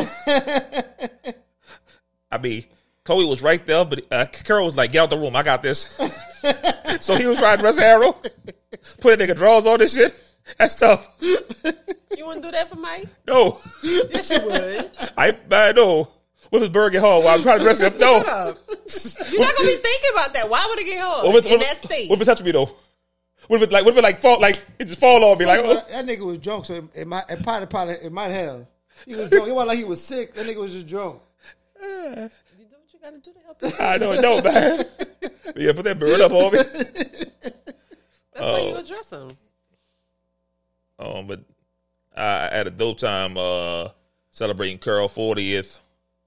A: I mean, Chloe was right there, but Curl was like, get out the room, I got this. So he was trying to dress Harold, put a nigga drawers on this shit. That's tough.
B: You wouldn't do that for Mike?
A: No.
B: Yes, you would.
A: I know. With his burger hard while I'm trying to dress him. No.
B: Shut up. You're not gonna be thinking about that. Why would it get hard in that state?
A: What if it touch me though? What if it fall like it just fall on me like
C: That nigga was drunk, so it might have. He was drunk. It wasn't like he was sick. That nigga was just drunk.
B: You do what you gotta do to help yourself.
A: I know, man. Yeah, put that bird up on me.
B: That's why you address him.
A: But I had a dope time celebrating Curl 40th.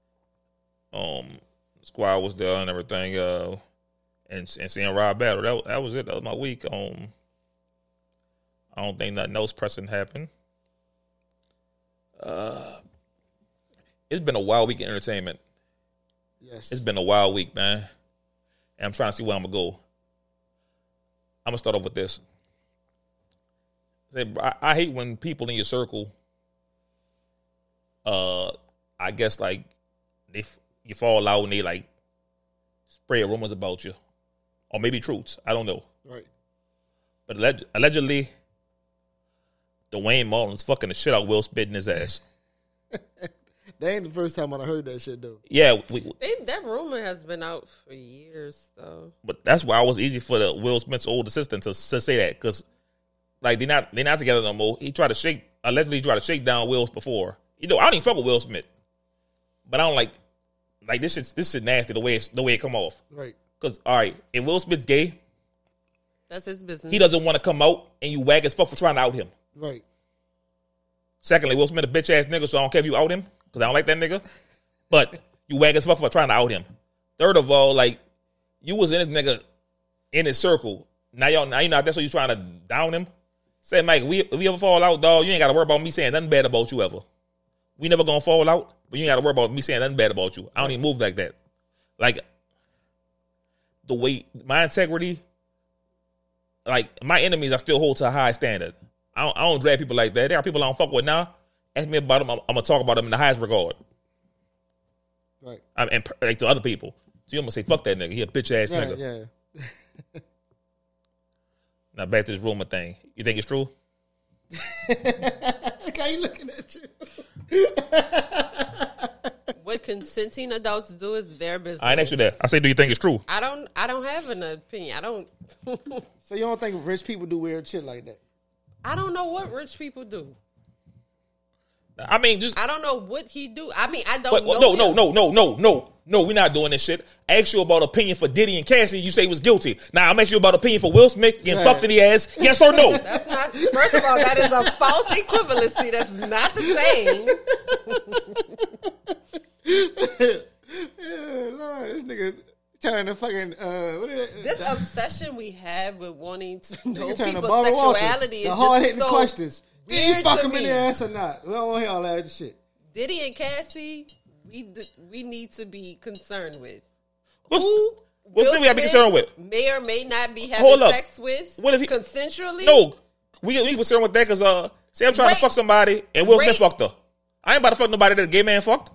A: Squad was there and everything, and seeing Rob battle. That was it. That was my week. I don't think nothing else pressing happened. It's been a wild week in entertainment.
C: Yes.
A: It's been a wild week, man. And I'm trying to see where I'm gonna go. I'm gonna start off with this. I hate when people in your circle, I guess like you fall out and they like spread rumors about you, or maybe truths. I don't know.
C: Right.
A: But allegedly, Dwayne Mullins fucking the shit out of Will Smith in his ass.
C: That ain't the first time I heard that shit though.
A: Yeah,
B: That rumor has been out for years, though.
A: but that's why it was easy for the Will Smith's old assistant to say that, because like they're not together no more. He allegedly tried to shake down Will before. I don't even fuck with Will Smith, but I don't like this shit nasty the way it come off.
C: Right.
A: Because all right, if Will Smith's gay,
B: That's his business.
A: he doesn't want to come out, and you wag as fuck for trying to out him.
C: Right.
A: Secondly, Will Smith a bitch ass nigga, so I don't care if you out him, because I don't like that nigga. But you wag as fuck for trying to out him. Third of all, like, you was in this nigga in his circle. Now you not there, so you trying to down him. Say, Mike, if we ever fall out, dog, you ain't got to worry about me saying nothing bad about you ever. We never gonna fall out, but you ain't got to worry about me saying nothing bad about you. I don't even move like that. Like, the way, my integrity, like, my enemies I still hold to a high standard. I don't drag people like that. There are people I don't fuck with now. Ask me about them, I'm gonna talk about them in the highest regard.
C: Right.
A: And like to other people. So you gonna say, fuck that nigga. He a bitch ass nigga.
C: Yeah.
A: Now back to this rumor thing. You think it's true?
C: Look how he looking at you.
B: What consenting adults do is their business.
A: I ain't asked you that. I say, do you think it's true?
B: I don't have an opinion. I don't.
C: So you don't think rich people do weird shit like that?
B: I don't know what rich people do.
A: I mean, just
B: I don't know what he do. I mean, I don't
A: but,
B: know.
A: no. We're not doing this shit. I asked you about opinion for Diddy and Cassie. You say he was guilty. Now I'm asking you about opinion for Will Smith getting fucked in the ass. Yes or no?
B: That's not. First of all, that is a false equivalency. That's not the same.
C: Yeah, Lord, this nigga turning the fucking
B: This obsession we have with wanting to know
C: nigga turning the
B: people's
C: Barbara Walters.
B: sexuality
C: The
B: is
C: hard
B: just
C: hitting
B: so
C: questions. Did you
B: weird
C: fuck
B: to
C: him in
B: me.
C: the ass or not? We don't want to hear all that shit.
B: Diddy and Cassie, we need to be concerned with.
A: What's
B: Who
A: Will
B: Will
A: we have to be
B: Smith
A: concerned with?
B: may or may not be having
A: Hold up.
B: sex with
A: What if he-
B: consensually.
A: No, we concerned with that because say I'm trying
B: Rape.
A: to fuck somebody and Will Smith
B: Rape.
A: fucked her. I ain't about to fuck nobody that a gay man fucked.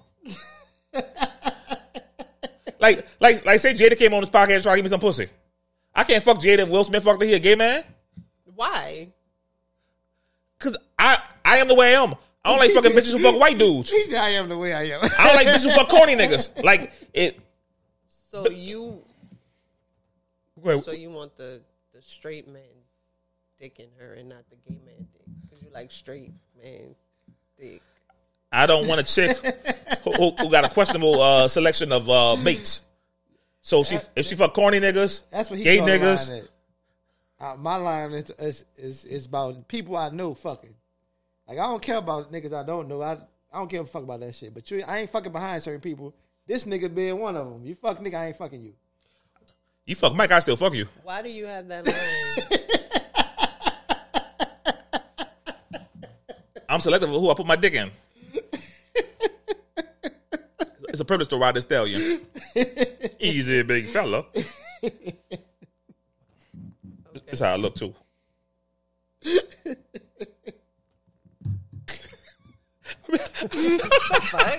A: like say Jada came on this podcast and tried to give me some pussy. I can't fuck Jada if Will Smith fucked her. He a gay man?
B: Why?
A: Because I am the way I am. I don't like fucking bitches who fuck white dudes.
C: He said, I am the way I am.
A: I don't like bitches who fuck corny niggas. Like it.
B: So you
A: Wait,
B: so you want the straight man dick in her and not the gay man dick because you like straight man dick.
A: I don't want a chick who got a questionable selection of mates. So if she fuck corny niggas,
C: That's what he
A: gay
C: draw the
A: niggas.
C: line at. My line is about people I know fucking. Like, I don't care about niggas I don't know. I don't give a fuck about that shit. But I ain't fucking behind certain people. This nigga being one of them. You fuck nigga, I ain't fucking you.
A: You fuck Mike, I still fuck you.
B: Why do you have that line?
A: I'm selective of who I put my dick in. It's a privilege to ride this stallion. Easy, big fella. That's how I look too.
B: Fuck.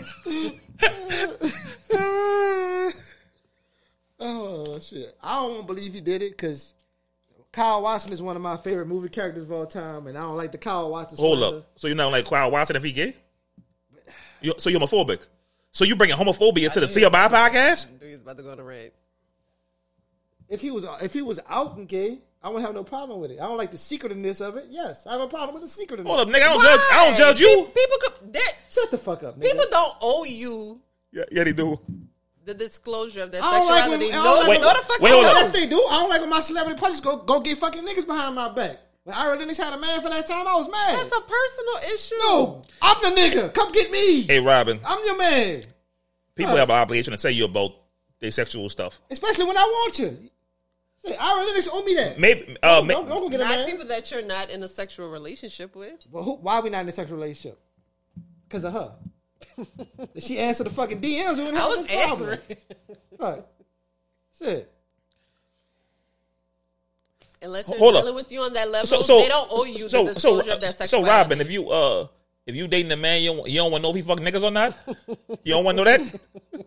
C: Oh, shit. I don't believe he did it because Kyle Watson is one of my favorite movie characters of all time, and I don't like the Kyle Watson
A: Hold
C: slander.
A: up. So you're not like Kyle Watson if he gay? So you're homophobic. So you bringing homophobia to your bi podcast?
B: Dude, he's about to go on a rant.
C: If he was out and gay, I wouldn't have no problem with it. I don't like the secretiveness of it. Yes, I have a problem with the secretiveness.
A: Hold up, nigga. I don't judge you.
B: People
C: Shut the fuck up, nigga.
B: people don't owe you
A: Yeah, they do.
B: the disclosure of their
C: I don't like
B: sexuality.
C: when- I don't
B: No,
C: like
B: no,
C: when-
B: the fuck
A: wait,
B: you
A: hold up.
C: Yes,
B: don't.
C: they do. I don't like when my celebrity pussies go get fucking niggas behind my back. When Ira Lennox had a man for that time, I was mad.
B: That's a personal issue.
C: No, I'm the nigga. Come get me.
A: Hey, Robin.
C: I'm your man.
A: People have an obligation to tell you about their sexual stuff.
C: Especially when I want you. Say, Ira Lennox owe me that.
A: Maybe.
C: Don't go get a
B: Not
C: man.
B: people that you're not in a sexual relationship with.
C: But why are we not in a sexual relationship? Because of her. Did she answer the fucking DMs? We wouldn't
B: I
C: have
B: was
C: this problem.
B: answering.
C: Right. Shit.
B: Unless they're
A: Hold up.
B: dealing with you on that level,
A: So
B: they don't owe you the disclosure of that
A: So
B: sexuality.
A: Robin, if you dating a man, you don't want to know if he fuck niggas or not. You don't want to know that.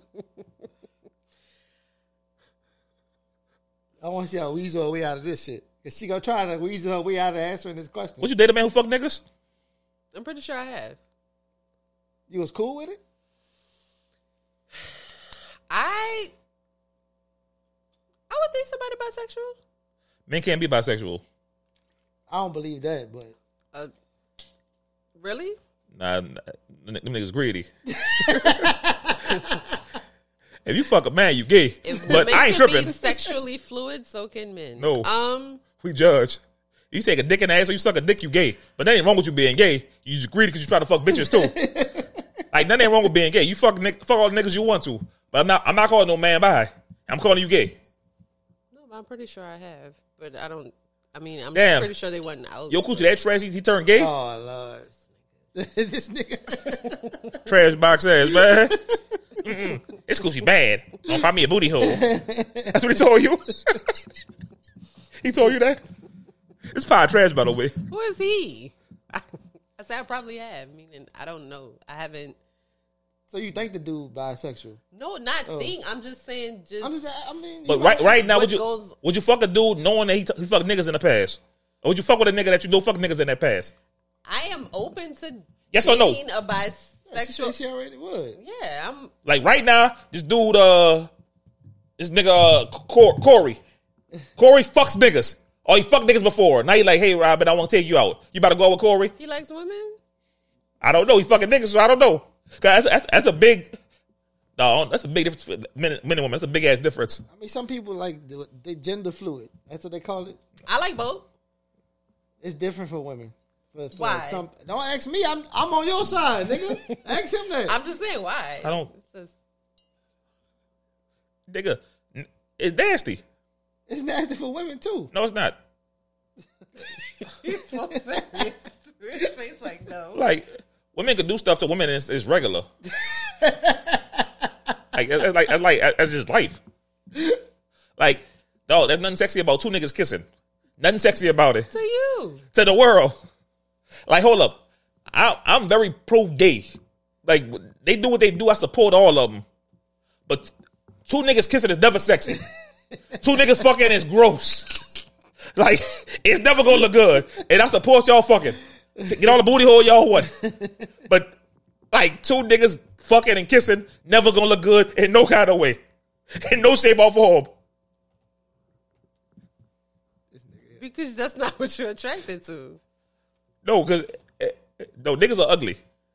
C: I want to see how weasel her way out of this shit. Cause she gonna try to weasel her way out of answering this question.
A: Would you date a man who fuck niggas?
B: I'm pretty sure I have.
C: You was cool with it?
B: I would think somebody bisexual.
A: Men can't be bisexual.
C: I don't believe that, but
B: Really?
A: Nah, them niggas greedy. If you fuck a man, you gay.
B: If
A: But
B: women
A: I ain't
B: can
A: tripping.
B: be sexually fluid, so can men.
A: No. We judge. You take a dick in the ass or you suck a dick, you gay. But that ain't wrong with you being gay. You just greedy because you try to fuck bitches too. Like, nothing ain't wrong with being gay. You fuck all the niggas you want to. But I'm not calling no man bi. I'm calling you gay.
B: No, I'm pretty sure I have, but I don't. I mean, I'm
A: Damn.
B: pretty sure they wasn't out.
A: Yo, Coochie, that trash, he turned gay?
C: oh Lord, this nigga.
A: Trash box ass, man. Mm-mm. It's Coochie bad. Don't find me a booty hole. That's what he told you? He told you that? It's probably trash, by the way.
B: Who is he? I said I probably have. Meaning I don't know. I haven't.
C: So you think the dude bisexual?
B: No, not think. I'm just saying.
A: But right now,
B: What
A: would you fuck a dude knowing that he fucked niggas in the past? Or would you fuck with a nigga that you know fuck niggas in that past?
B: I am open to
A: Yes or no?
B: dating a bisexual.
C: She already would.
B: Yeah, I'm.
A: Like right now, this dude, this nigga Corey fucks niggas. Or he fucked niggas before. Now he like, hey Robin, I want to take you out. You about to go out with Corey?
B: He likes women.
A: I don't know. He fucking niggas, so I don't know. Cause that's a big. No, that's a big difference for men and women. That's a big ass difference.
C: I mean, some people like they gender fluid. That's what they call it.
B: I like both.
C: It's different for women. For
B: Why?
C: Don't ask me. I'm on your side, nigga. Ask him that.
B: I'm just saying why.
A: I don't.
B: It's
A: Nigga, it's nasty.
C: It's nasty for women too.
A: No, it's not.
B: just so serious. His face like no.
A: Like women can do stuff to women. It's regular. That's just life. Like, no, there's nothing sexy about two niggas kissing. Nothing sexy about it.
B: To you.
A: To the world. Like, hold up. I'm very pro-gay. Like, they do what they do. I support all of them. But two niggas kissing is never sexy. Two niggas fucking is gross. Like, it's never gonna look good. And I support y'all fucking. Get all the booty hole y'all want. But, like, two niggas fucking and kissing never gonna look good in no kind of way. In no shape or form.
B: Because that's not what you're attracted to.
A: No, because no, niggas are ugly.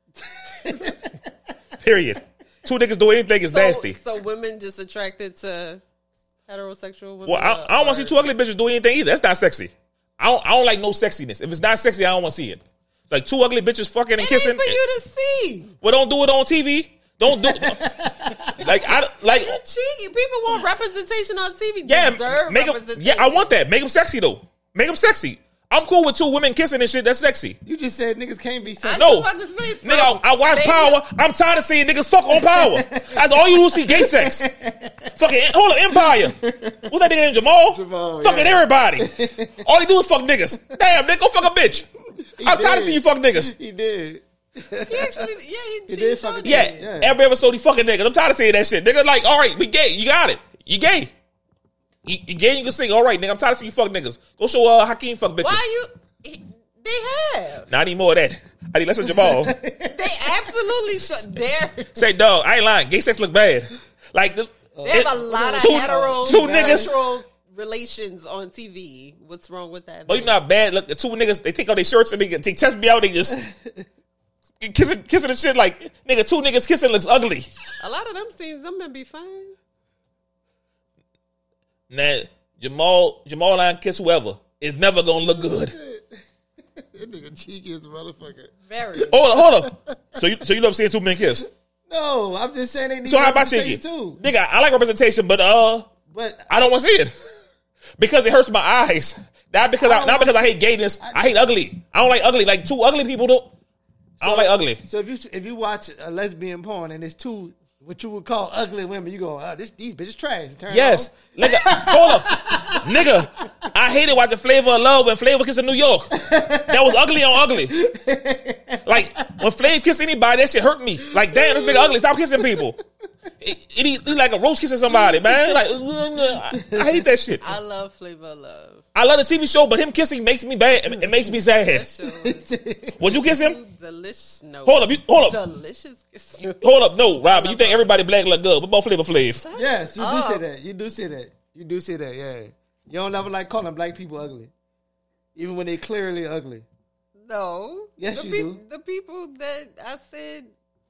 A: Period. Two niggas do anything is nasty.
B: So women just attracted to heterosexual women?
A: Well, I don't want to see two ugly bitches do anything either. That's not sexy. I don't like no sexiness. If it's not sexy, I don't want to see it. Like two ugly bitches fucking and kissing.
B: Ain't for you to see.
A: Well, don't do it on TV. Don't do like
B: You're cheeky. People want representation on TV.
A: yeah,
B: Deserve
A: make them,
B: representation.
A: yeah, I want that. Make them sexy though. Make them sexy. I'm cool with two women kissing and shit. That's sexy.
C: You just said niggas can't be
B: I
C: sexy.
A: No.
B: just about to say so.
A: Nigga, I watch
B: Maybe-
A: Power. I'm tired of seeing niggas fuck on Power. That's all you do is see gay sex. Fucking hold up, Empire. What's that nigga named Jamal? Fucking
C: yeah.
A: everybody. All he do is fuck niggas. Damn, nigga, go fuck a bitch. I'm tired of seeing you fuck niggas.
C: He did.
B: He actually,
C: He did fucking
B: showed
A: Yeah,
B: you.
C: Yeah.
A: every episode he fucking niggas. I'm tired of seeing that shit. Nigga, like, all right, we gay. You got it. You gay. You gay, you can sing. All right, nigga, I'm tired of seeing you fuck niggas. Go show Hakeem fuck bitches.
B: Why you? They have.
A: Nah, I need more of that. I need less of Jamal.
B: They absolutely should.
A: Say, dog, I ain't lying. Gay sex look bad. Like,
B: They have a lot of
A: two
B: niggas.
A: niggas.
B: Relations on TV. What's wrong with that?
A: But you not bad. Look, the two niggas, they take off their shirts and they chest me out. They just kissing and shit. Like, nigga, two niggas kissing looks ugly.
B: A lot of them scenes, them men be fine.
A: Now, Jamal and kiss whoever. It's never gonna look good.
C: That nigga cheeky as a motherfucker.
B: Very.
A: Hold up. So you love seeing two men kiss?
C: No, I'm just saying they need
A: So how about
C: representation
A: cheeky?
C: too.
A: Nigga, I like representation, but
C: But
A: I don't want to see it because it hurts my eyes. Not because I hate gayness. I hate ugly. I don't like ugly. Like two ugly people don't. I don't like ugly.
C: So if you watch a lesbian porn and it's two what you would call ugly women, you go, these bitches trash. And turn
A: Yes.
C: off.
A: Nigga, hold up. Nigga, I hated watching Flavor of Love when Flavor kissed in New York. That was ugly on ugly. Like, when Flav kissed anybody, that shit hurt me. Like, damn, this nigga ugly. Stop kissing people. He like a roach kissing somebody, man. Like, I hate that shit.
B: I love Flavor of Love.
A: I love the TV show, but him kissing makes me bad. It makes me sad.
B: That show is
A: Would you kiss him?
B: delicious. No.
A: Hold up. Hold up.
B: Delicious.
A: Hold up. No, Robin, you think everybody black look good. What about Flavor Flav?
C: Yes, you do say that. You do say that. You do say that, yeah. You don't ever like calling black people ugly. Even when they clearly ugly.
B: No.
C: Yes,
B: the
C: you do.
B: The people that I said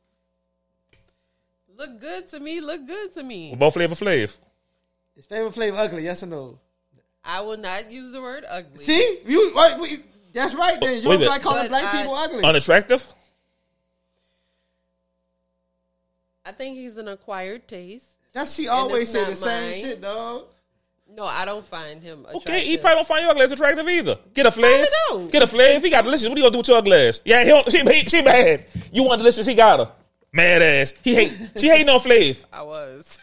B: look good to me, look good to me.
A: What about Flavor Flav?
C: Is Flavor ugly, yes or no?
B: I will not use the word ugly.
C: See? That's right then. You
A: Wait a
C: don't
A: minute.
C: like calling
B: But
C: black people ugly.
A: Unattractive?
B: I think he's an acquired taste.
C: She always
B: it's
C: say
B: not
C: the same
B: mine.
C: shit, dog.
B: No, I don't find him attractive.
A: Okay, he probably don't find you ugly as attractive either. Get a Flav.
B: Probably don't.
A: Get a Flav. He got delicious. What are you gonna do with your ugly ass? Yeah, she mad. You want delicious? He got her. Mad ass. She hating on Flav.
B: I was.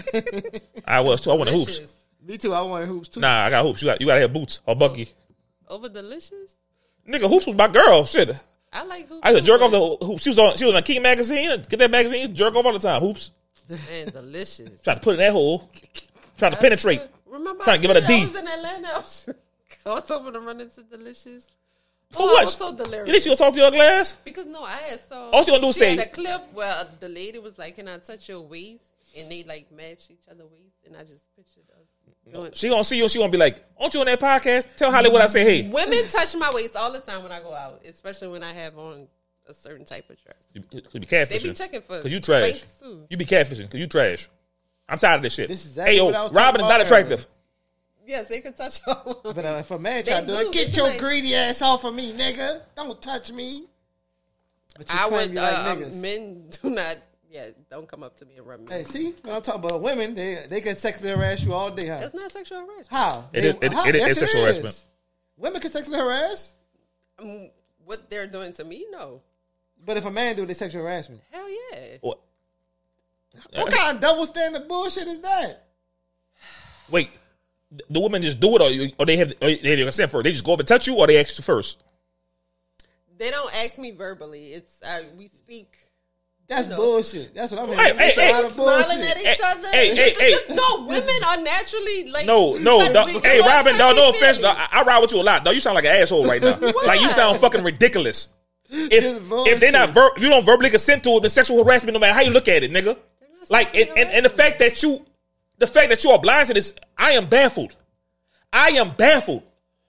A: I was too. I wanted hoops.
B: Delicious.
C: Me too. I wanted hoops too.
A: Nah, I got hoops. You gotta have boots or Bucky.
B: Over delicious?
A: Nigga, hoops was my girl. Shit.
B: I like hoops.
A: I used to jerk
B: too,
A: off the hoops. She was on a King magazine. Get that magazine. Jerk off all the time. Hoops.
B: Man, delicious.
A: Trying to put it in that hole. Trying to penetrate.
B: Remember,
A: Trying to give it a D.
B: I was in Atlanta. I was hoping to run into Delicious.
A: For
B: I
A: what?
B: was so delirious.
A: You think she gonna talk to your ugly ass?
B: Because no, I had saw.
A: All she gonna do is
B: she
A: say-
B: had a clip where the lady was like, "Can I touch your waist?" And they like matched each other's waist, and I just pictured us doing.
A: She gonna see you and she gonna be like, aren't you on that podcast? Tell Hollywood I say hey.
B: Women touch my waist all the time when I go out, especially when I have on a certain type of dress.
A: You be catfishing.
B: They be checking for
A: Cause you trash.
B: space, too.
A: You be catfishing cause you trash. I'm tired of this shit.
C: This is exactly
A: hey, yo,
C: what I was
A: Robin
C: talking
A: is not
C: about
A: attractive.
B: Yes, they can touch all.
C: But if a man
B: They
C: try to do
B: do.
C: it, get
B: They
C: your
B: like-
C: greedy ass off of me, nigga. Don't touch me. But you
B: I
C: claim
B: would.
C: you like niggas.
B: Men do not. Yeah, don't come up to me and rub me.
C: Hey, see? When I'm talking about women, they can sexually harass you all day, huh?
B: That's not sexual harassment.
C: How?
A: It is-
C: How?
A: it is
C: Yes,
A: sexual
C: is.
A: harassment.
C: Women can sexually harass,
B: What they're doing to me, no.
C: but if a man do it, it's sexual harassment.
B: Hell yeah.
A: What?
C: What kind of double standard bullshit is that?
A: Wait, the women just do it or they have consent first? They just go up and touch you or they ask you first?
B: They don't ask me verbally. It's we speak.
C: That's
B: No.
C: bullshit. That's what I'm
A: Hey,
C: hearing.
A: hey,
C: It's a
A: hey.
C: lot of
B: Smiling
C: bullshit.
B: at each
A: Hey,
B: other.
A: hey.
B: No, women are naturally like.
A: No, hey, Robin, no offense. No, I ride with you a lot. No, you sound like an asshole right now. Like you sound fucking ridiculous. If they're not if you don't verbally consent to it, it's sexual harassment no matter how you look at it, nigga. Like and the fact that you are blind to this, I am baffled. I am baffled.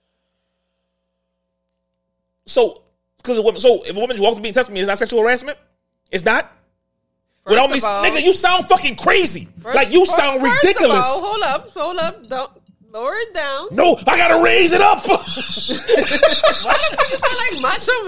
A: So if a woman just walks to me and touches me, it's not sexual harassment? It's not? Without me,
B: of all-
A: nigga, you sound fucking crazy. Like you sound
B: First
A: ridiculous.
B: of all, hold up. Don't lower it down.
A: No, I gotta raise it up.
B: Why the fuck you sound like Macho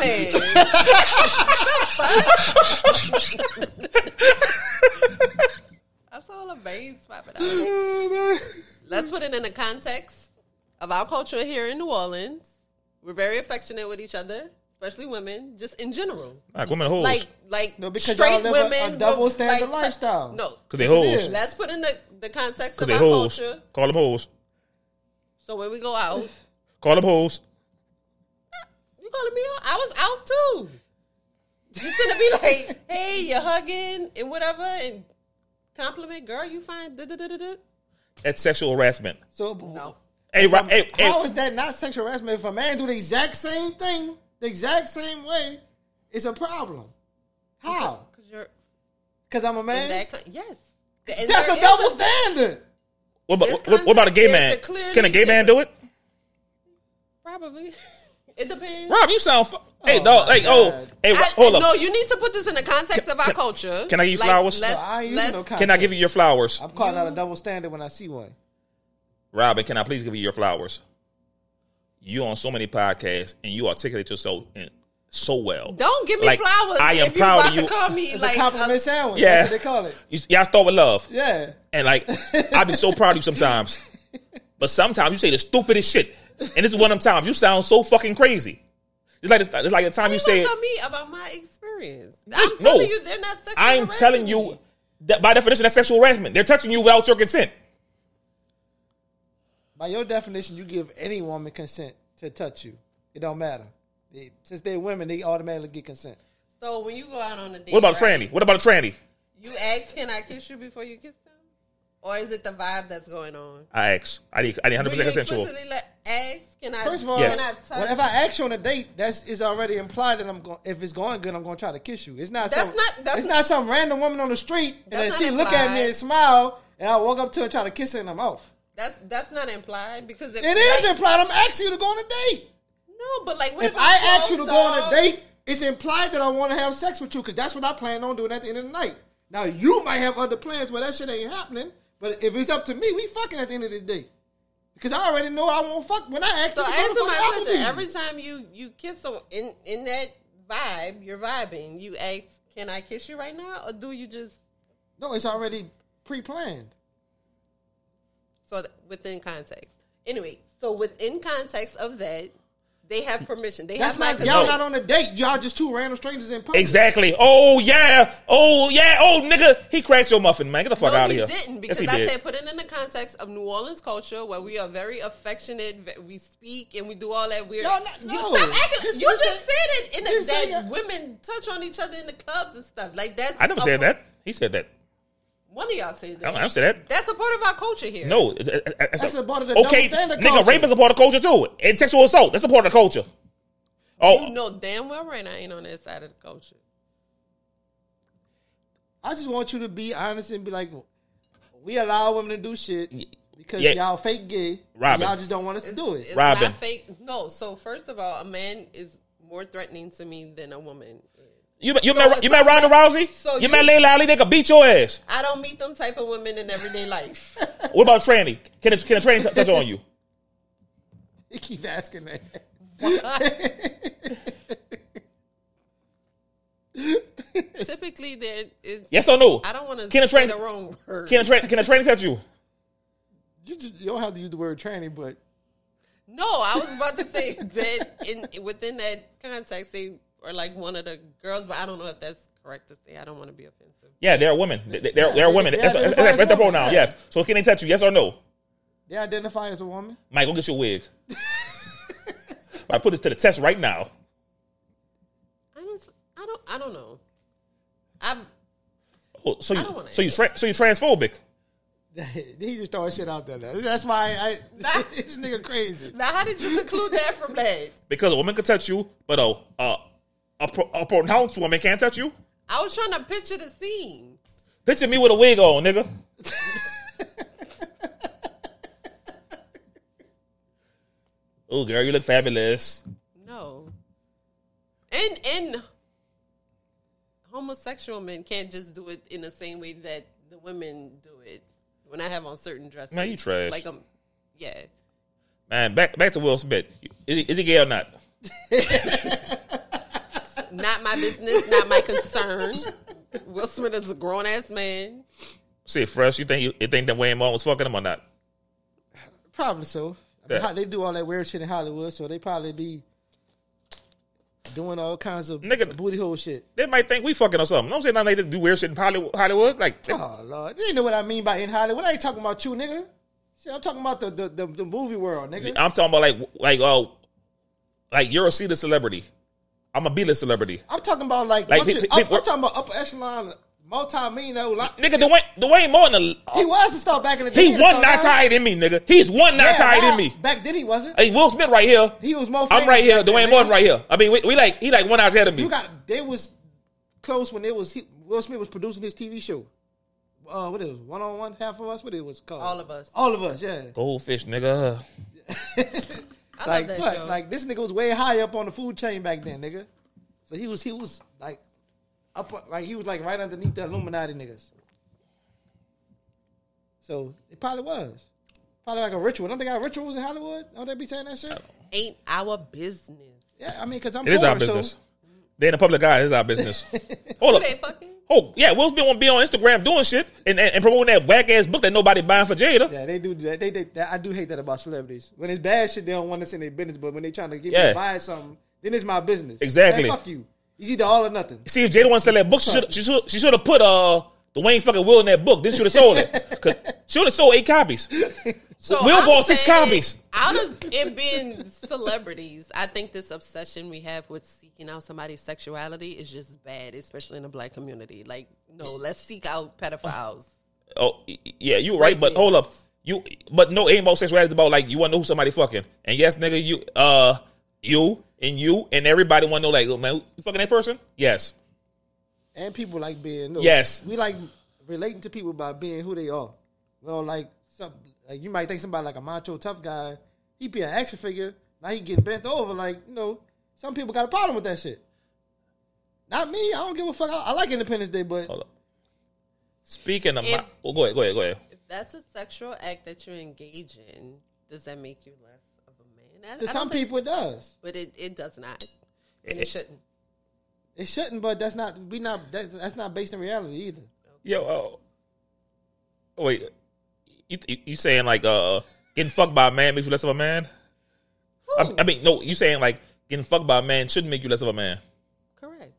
B: Man? I saw a veins popping out. Let's put it in the context of our culture here in New Orleans. We're very affectionate with each other, especially women, just in general.
A: Like women hoes.
B: Like
C: No, because
B: straight
C: y'all live a
B: women,
C: double
B: with,
C: standard
B: like,
C: lifestyle.
B: No,
A: Cause they
C: Yes, it
A: hoes.
C: is.
B: let's put in the context
A: Cause
B: of
A: they
B: our
A: hoes.
B: culture.
A: Call them hoes.
B: So when we go out,
A: Call them hoes.
B: you calling me out? I was out too. You tend to be like, hey, you're hugging and whatever, and compliment, girl, you fine. Da-da-da-da-da.
A: That's sexual harassment.
C: So,
B: No.
A: Hey, hey,
C: how is that not sexual harassment? If a man do the exact same thing, the exact same way, it's a problem. How?
B: Because you're
C: Because I'm a
B: in
C: man?
B: that yes. And
C: That's
B: there
C: a double
B: is
C: standard.
A: what
B: This
A: about a gay
B: context
A: man?
B: is clearly
A: Can a gay man do it?
B: Probably. It depends.
A: Rob, you sound. Hey,
C: Oh,
A: dog.
C: my
A: Hey,
C: God.
A: hey, hold up.
B: No, you need to put this in the context of our culture.
A: can I give you flowers?
B: Let's,
C: No, I ain't using
B: let's,
C: no context.
A: Can I give you your flowers,
C: I'm calling out a double standard when I see one.
A: Robin? Can I please give you your flowers? You on so many podcasts and you articulate yourself so well.
B: Don't give me
A: Like,
B: flowers.
A: I am
B: if
A: proud
B: you
A: of you.
B: about to call me
C: It's
B: like
C: a compliment sandwich.
A: yeah.
C: That's what they call it.
A: Y'all start with love,
C: Yeah.
A: and like I be so proud of you sometimes, but sometimes you say the stupidest shit, and this is one of them times you sound so fucking crazy. It's like the time you
B: You
A: say
B: don't
A: it.
B: tell me about my experience.
A: No,
B: I'm telling you, they're not sexual
A: I'm
B: harassing
A: telling
B: me.
A: you, By definition, that's sexual harassment. They're touching you without your consent.
C: By your definition, you give any woman consent to touch you. It don't matter. Since they're women, they automatically get consent.
B: So when you go out on a date,
A: What about a
B: right,
A: tranny? What about a tranny?
B: You ask, "Can I kiss you?" before you kiss them, or is it the vibe that's going on?
A: I ask. I need 100%
B: Do you
A: consensual.
B: explicitly ask? Can I?
C: First of all,
A: Yes.
B: can I touch?
C: well, if I ask you on a date, it's already implied that I'm going. If it's going good, I'm going to try to kiss you. It's not.
B: That's
C: It's not some random woman on the street and then
B: That's
C: she
B: not
C: look at me
B: implied.
C: and smile, and I walk up to her, try to kiss her, and I'm off.
B: That's not implied because
C: It is implied. I'm asking you to go on a date.
B: No, but like, what
C: If
B: I'm
C: I ask you to
B: closed
C: go on a
B: off?
C: date, it's implied that I want to have sex with you because that's what I plan on doing at the end of the night. Now you might have other plans where that shit ain't happening, but if it's up to me, we fucking at the end of the day. Because I already know I won't fuck when I ask
B: So
C: you to
B: answer
C: go to
B: my
C: fuck
B: question.
C: Applebee's.
B: Every time you kiss someone in that vibe, you're vibing. You ask, "Can I kiss you right now?" Or do you just
C: No, it's already pre-planned.
B: within context? Anyway, so within context of that, they have permission. They
C: That's
B: have my
C: not y'all
B: consent.
C: not on a date. Y'all just two random strangers in public.
A: Exactly. Oh yeah. Oh nigga, he cracked your muffin, man. Get the fuck
B: No,
A: out of
B: he
A: here.
B: didn't,
A: Yes,
B: because
A: he
B: I
A: did.
B: said put it in the context of New Orleans culture where we are very affectionate. We speak and we do all that weird.
C: Y'all not-
B: You
C: no.
B: stop acting.
C: Just
B: You
C: listen.
B: just said it in
C: Just say
B: that
C: it.
B: women touch on each other in the clubs and stuff like that.
A: I never said that. He said that.
B: One of y'all said
A: I
B: that.
A: never said that.
B: That's a part of our culture here.
A: No,
C: That's a part of the
A: okay.
C: double standard
A: Nigga,
C: culture.
A: rape is a part of culture too, and sexual assault. That's a part of the culture. Oh,
B: You know damn well right now I ain't on that side of the culture.
C: I just want you to be honest and be like, we allow women to do shit because
A: Yeah.
C: y'all fake gay. and
A: Robin.
C: Y'all just don't want us to do it.
B: It's
A: Robin.
B: not fake. No, so first of all, a man is more threatening to me than a woman is.
A: you
B: So
A: met
B: it's
A: Ronda
B: not-
A: Rousey?
B: so
A: you
B: you-
A: met Layla Ali? They could beat your ass.
B: I don't meet them type of women in everyday life.
A: What about tranny? Can a tranny touch on you?
C: They keep asking that.
B: Typically, there is.
A: Yes or no?
B: I don't want to
A: Can a
B: say
A: tranny
B: the wrong word.
A: can a tranny touch you?
C: You don't have to use the word tranny, but
B: No, I was about to say that within that context, they are like one of the girls, but I don't know if that's correct to say. I don't want to be offensive.
A: Yeah, they're women. They're women.
C: they
A: That's
C: identify as
A: the
C: women,
A: pronoun.
C: yeah.
A: Yes. So can they touch you? Yes or no?
C: they identify as a woman.
A: Mike, go get your wig. I put this to the test right now.
B: I don't know.
A: Oh, so
B: I don't wanna
A: you transphobic?
C: He just throwing shit out there. That's why this nigga crazy.
B: Now, how did you conclude that from that?
A: Because a woman can touch you, but a pronounced woman can't touch you.
B: I was trying to picture the scene.
A: Picture me with a wig on, nigga. Oh, girl, you look fabulous.
B: No. And homosexual men can't just do it in the same way that the women do it. When I have on certain dresses,
A: Man, you trash.
B: Like yeah.
A: Man, back to Will Smith. Is he gay or not?
B: Not my business, not my concern. Will Smith is a grown ass man.
A: Say, Fresh, you think that Wayne Martin was fucking him or not?
C: Probably so. I mean,
A: Yeah.
C: they do all that weird shit in Hollywood, so they probably be doing all kinds of
A: Nigga-
C: booty hole shit.
A: They might think we fucking or something. I'm saying nothing they do weird shit in Hollywood. Like,
C: Oh Lord, you know what I mean by in Hollywood. I ain't talking about you, nigga. Shit, I'm talking about the movie world, nigga.
A: I'm talking about like you're a C-list celebrity. I'm a B-list celebrity.
C: I'm talking about like
A: Like,
C: once you-
A: people-
C: I'm talking about upper echelon, multi-millionaire. Like,
A: Nigga, Dwayne Martin,
C: he was a star back in the day.
A: he one notch higher than me, nigga. He's one notch higher than me.
C: Back then he wasn't.
A: Hey, Will Smith right here.
C: He was more.
A: I'm
C: famous
A: right here.
C: back then,
A: Dwayne
C: man.
A: Martin right here. I mean, he like one notch ahead of me.
C: They was close when Will Smith was producing his TV show. What it was, 1-on-1, Half of Us. What it was called?
B: All of us.
C: All of us. Yeah.
A: Goldfish, nigga.
B: I
C: Like
B: love that
C: fuck,
B: show.
C: like this nigga was way high up on the food chain back then, nigga. So he was like up, like he was like right underneath the Illuminati niggas. So it probably was like a ritual. Don't they got rituals in Hollywood? Don't they be saying that shit?
B: Ain't our business.
C: Yeah, I mean, because I'm
A: It is our
C: bored,
A: business.
C: so
A: They in the public eye. It is our business. Hold
B: Who
A: up.
B: they fucking?
A: Oh, yeah. Will Smith won't be on Instagram doing shit and promoting that whack ass book that nobody buying for Jada.
C: yeah, they do that. I do hate that about celebrities. When it's bad shit, they don't want us in their business. But when they trying to give
A: Yeah.
C: me buy something, then it's my business.
A: Exactly.
C: Man, fuck you. It's either all or nothing.
A: See, if Jada want to sell that book, she should have put the But Wayne fucking Will in that book. Then she would have sold it. Cause she would have sold 8 copies.
B: So
A: Will
B: I'm
A: bought 6
B: saying
A: copies.
B: Out of it being celebrities, I think this obsession we have with seeking out somebody's sexuality is just bad, especially in the black community. Like, no, let's seek out pedophiles.
A: Oh, yeah, you right. But hold up. But no, ain't about sexuality. It's about, like, you want to know who somebody fucking. And yes, nigga, you and everybody want to know, like, oh, man, you fucking that person? Yes.
C: And people like being
A: Yes.
C: We like relating to people by being who they are. Well, like you might think somebody like a macho tough guy, he be an action figure. Now he getting bent over. Like, some people got a problem with that shit. Not me. I don't give a fuck. I like Independence Day, but
A: Hold up. Speaking of go ahead.
B: If that's a sexual act that you engage in, does that make you less of a man?
C: to some people it does.
B: But it does not. And it shouldn't.
C: It shouldn't, but that's not based in reality either.
A: Yo, wait. You saying like getting fucked by a man makes you less of a man? I mean, no. You saying like getting fucked by a man shouldn't make you less of a man?
B: Correct.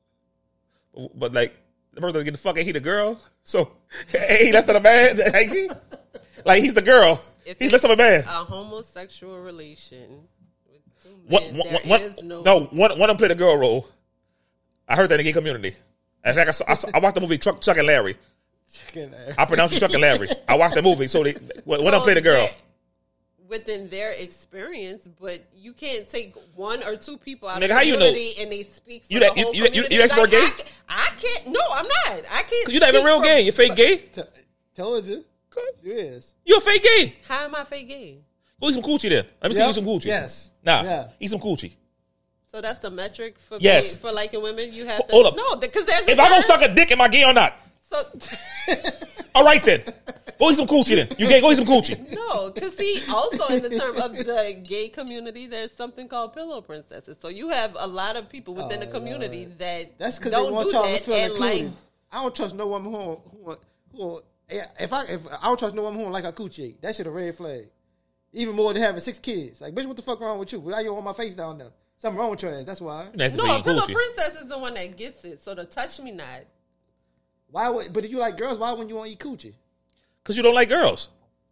A: But like the person that's getting fucked, ain't he the girl? So hey, less than a man. Like he's the girl.
B: If
A: He's less of a man.
B: A homosexual relation with 2 men, there is no.
A: One of them played a girl role. I heard that in the gay community. In fact, I watched the movie Chuck and Larry. I pronounced it Chuck and Larry. I watched the movie, so one of them played a girl.
B: Within their experience, but you can't take 1 or 2 people out
A: Nigga,
B: of
A: how
B: the
A: you
B: community
A: know?
B: and they speak for
A: You
B: the
A: that-
B: whole
A: you-
B: community.
A: you expert gay?
B: I can't. No, I'm not. I can't.
A: You're not even
B: speak
A: real
B: for-
A: gay. You're fake gay.
C: Told you. Yes.
A: You're a fake gay.
B: How am I fake gay?
A: Go eat some coochie then. Let me see you some coochie.
C: Yes.
A: Nah.
C: Yeah.
A: Eat some coochie.
B: So that's the metric for
A: Yes.
B: for liking women. You have to
A: Hold up.
B: no, because there's a
A: If I
B: term.
A: don't suck a dick, am I gay or not?
B: So
A: All right then. Go eat some coochie then. You gay? Go eat some coochie.
B: no, because see, also in the term of the gay community, there's something called pillow princesses. So you have a lot of people within the community that
C: That's because they
B: don't
C: want
B: do
C: y'all to
B: that
C: feel
B: and
C: included.
B: like.
C: I don't trust no woman who if I don't trust no woman who don't like her coochie. That shit a red flag. Even more than having 6 kids. Like, bitch, what the fuck wrong with you? Why you on my face down there? Something wrong with your ass. That's why.
A: That's
B: No,
A: being
B: a pillow
A: coochie.
B: princess is the one that gets it. So the touch me not.
C: Why would? But if you like girls, why wouldn't you want to eat coochie?
A: Because you don't like girls.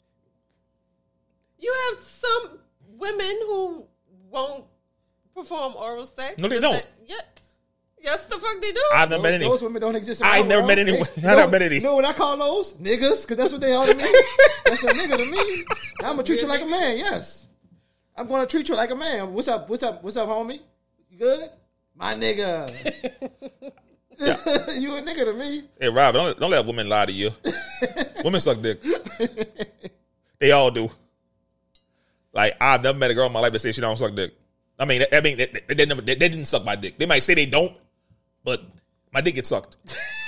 B: You have some women who won't perform oral sex.
A: No, they don't.
B: Yeah. Yes, the fuck they do.
A: I've never met any.
C: Those women don't exist. In
A: I
C: my
A: never
C: world.
A: met any-
C: They-
A: I never met any.
C: You know what I call those? Niggas, because that's what they are to me. That's a nigga to me. I'm gonna treat you like a man. Yes, I'm gonna treat you like a man. What's up? What's up? What's up, homie? You good? My nigga. You a nigga to me.
A: Hey, Rob, don't let women lie to you. Women suck dick. They all do. Like, I've never met a girl in my life that says she don't suck dick. I mean, they didn't suck my dick. They might say they don't, but my dick gets sucked.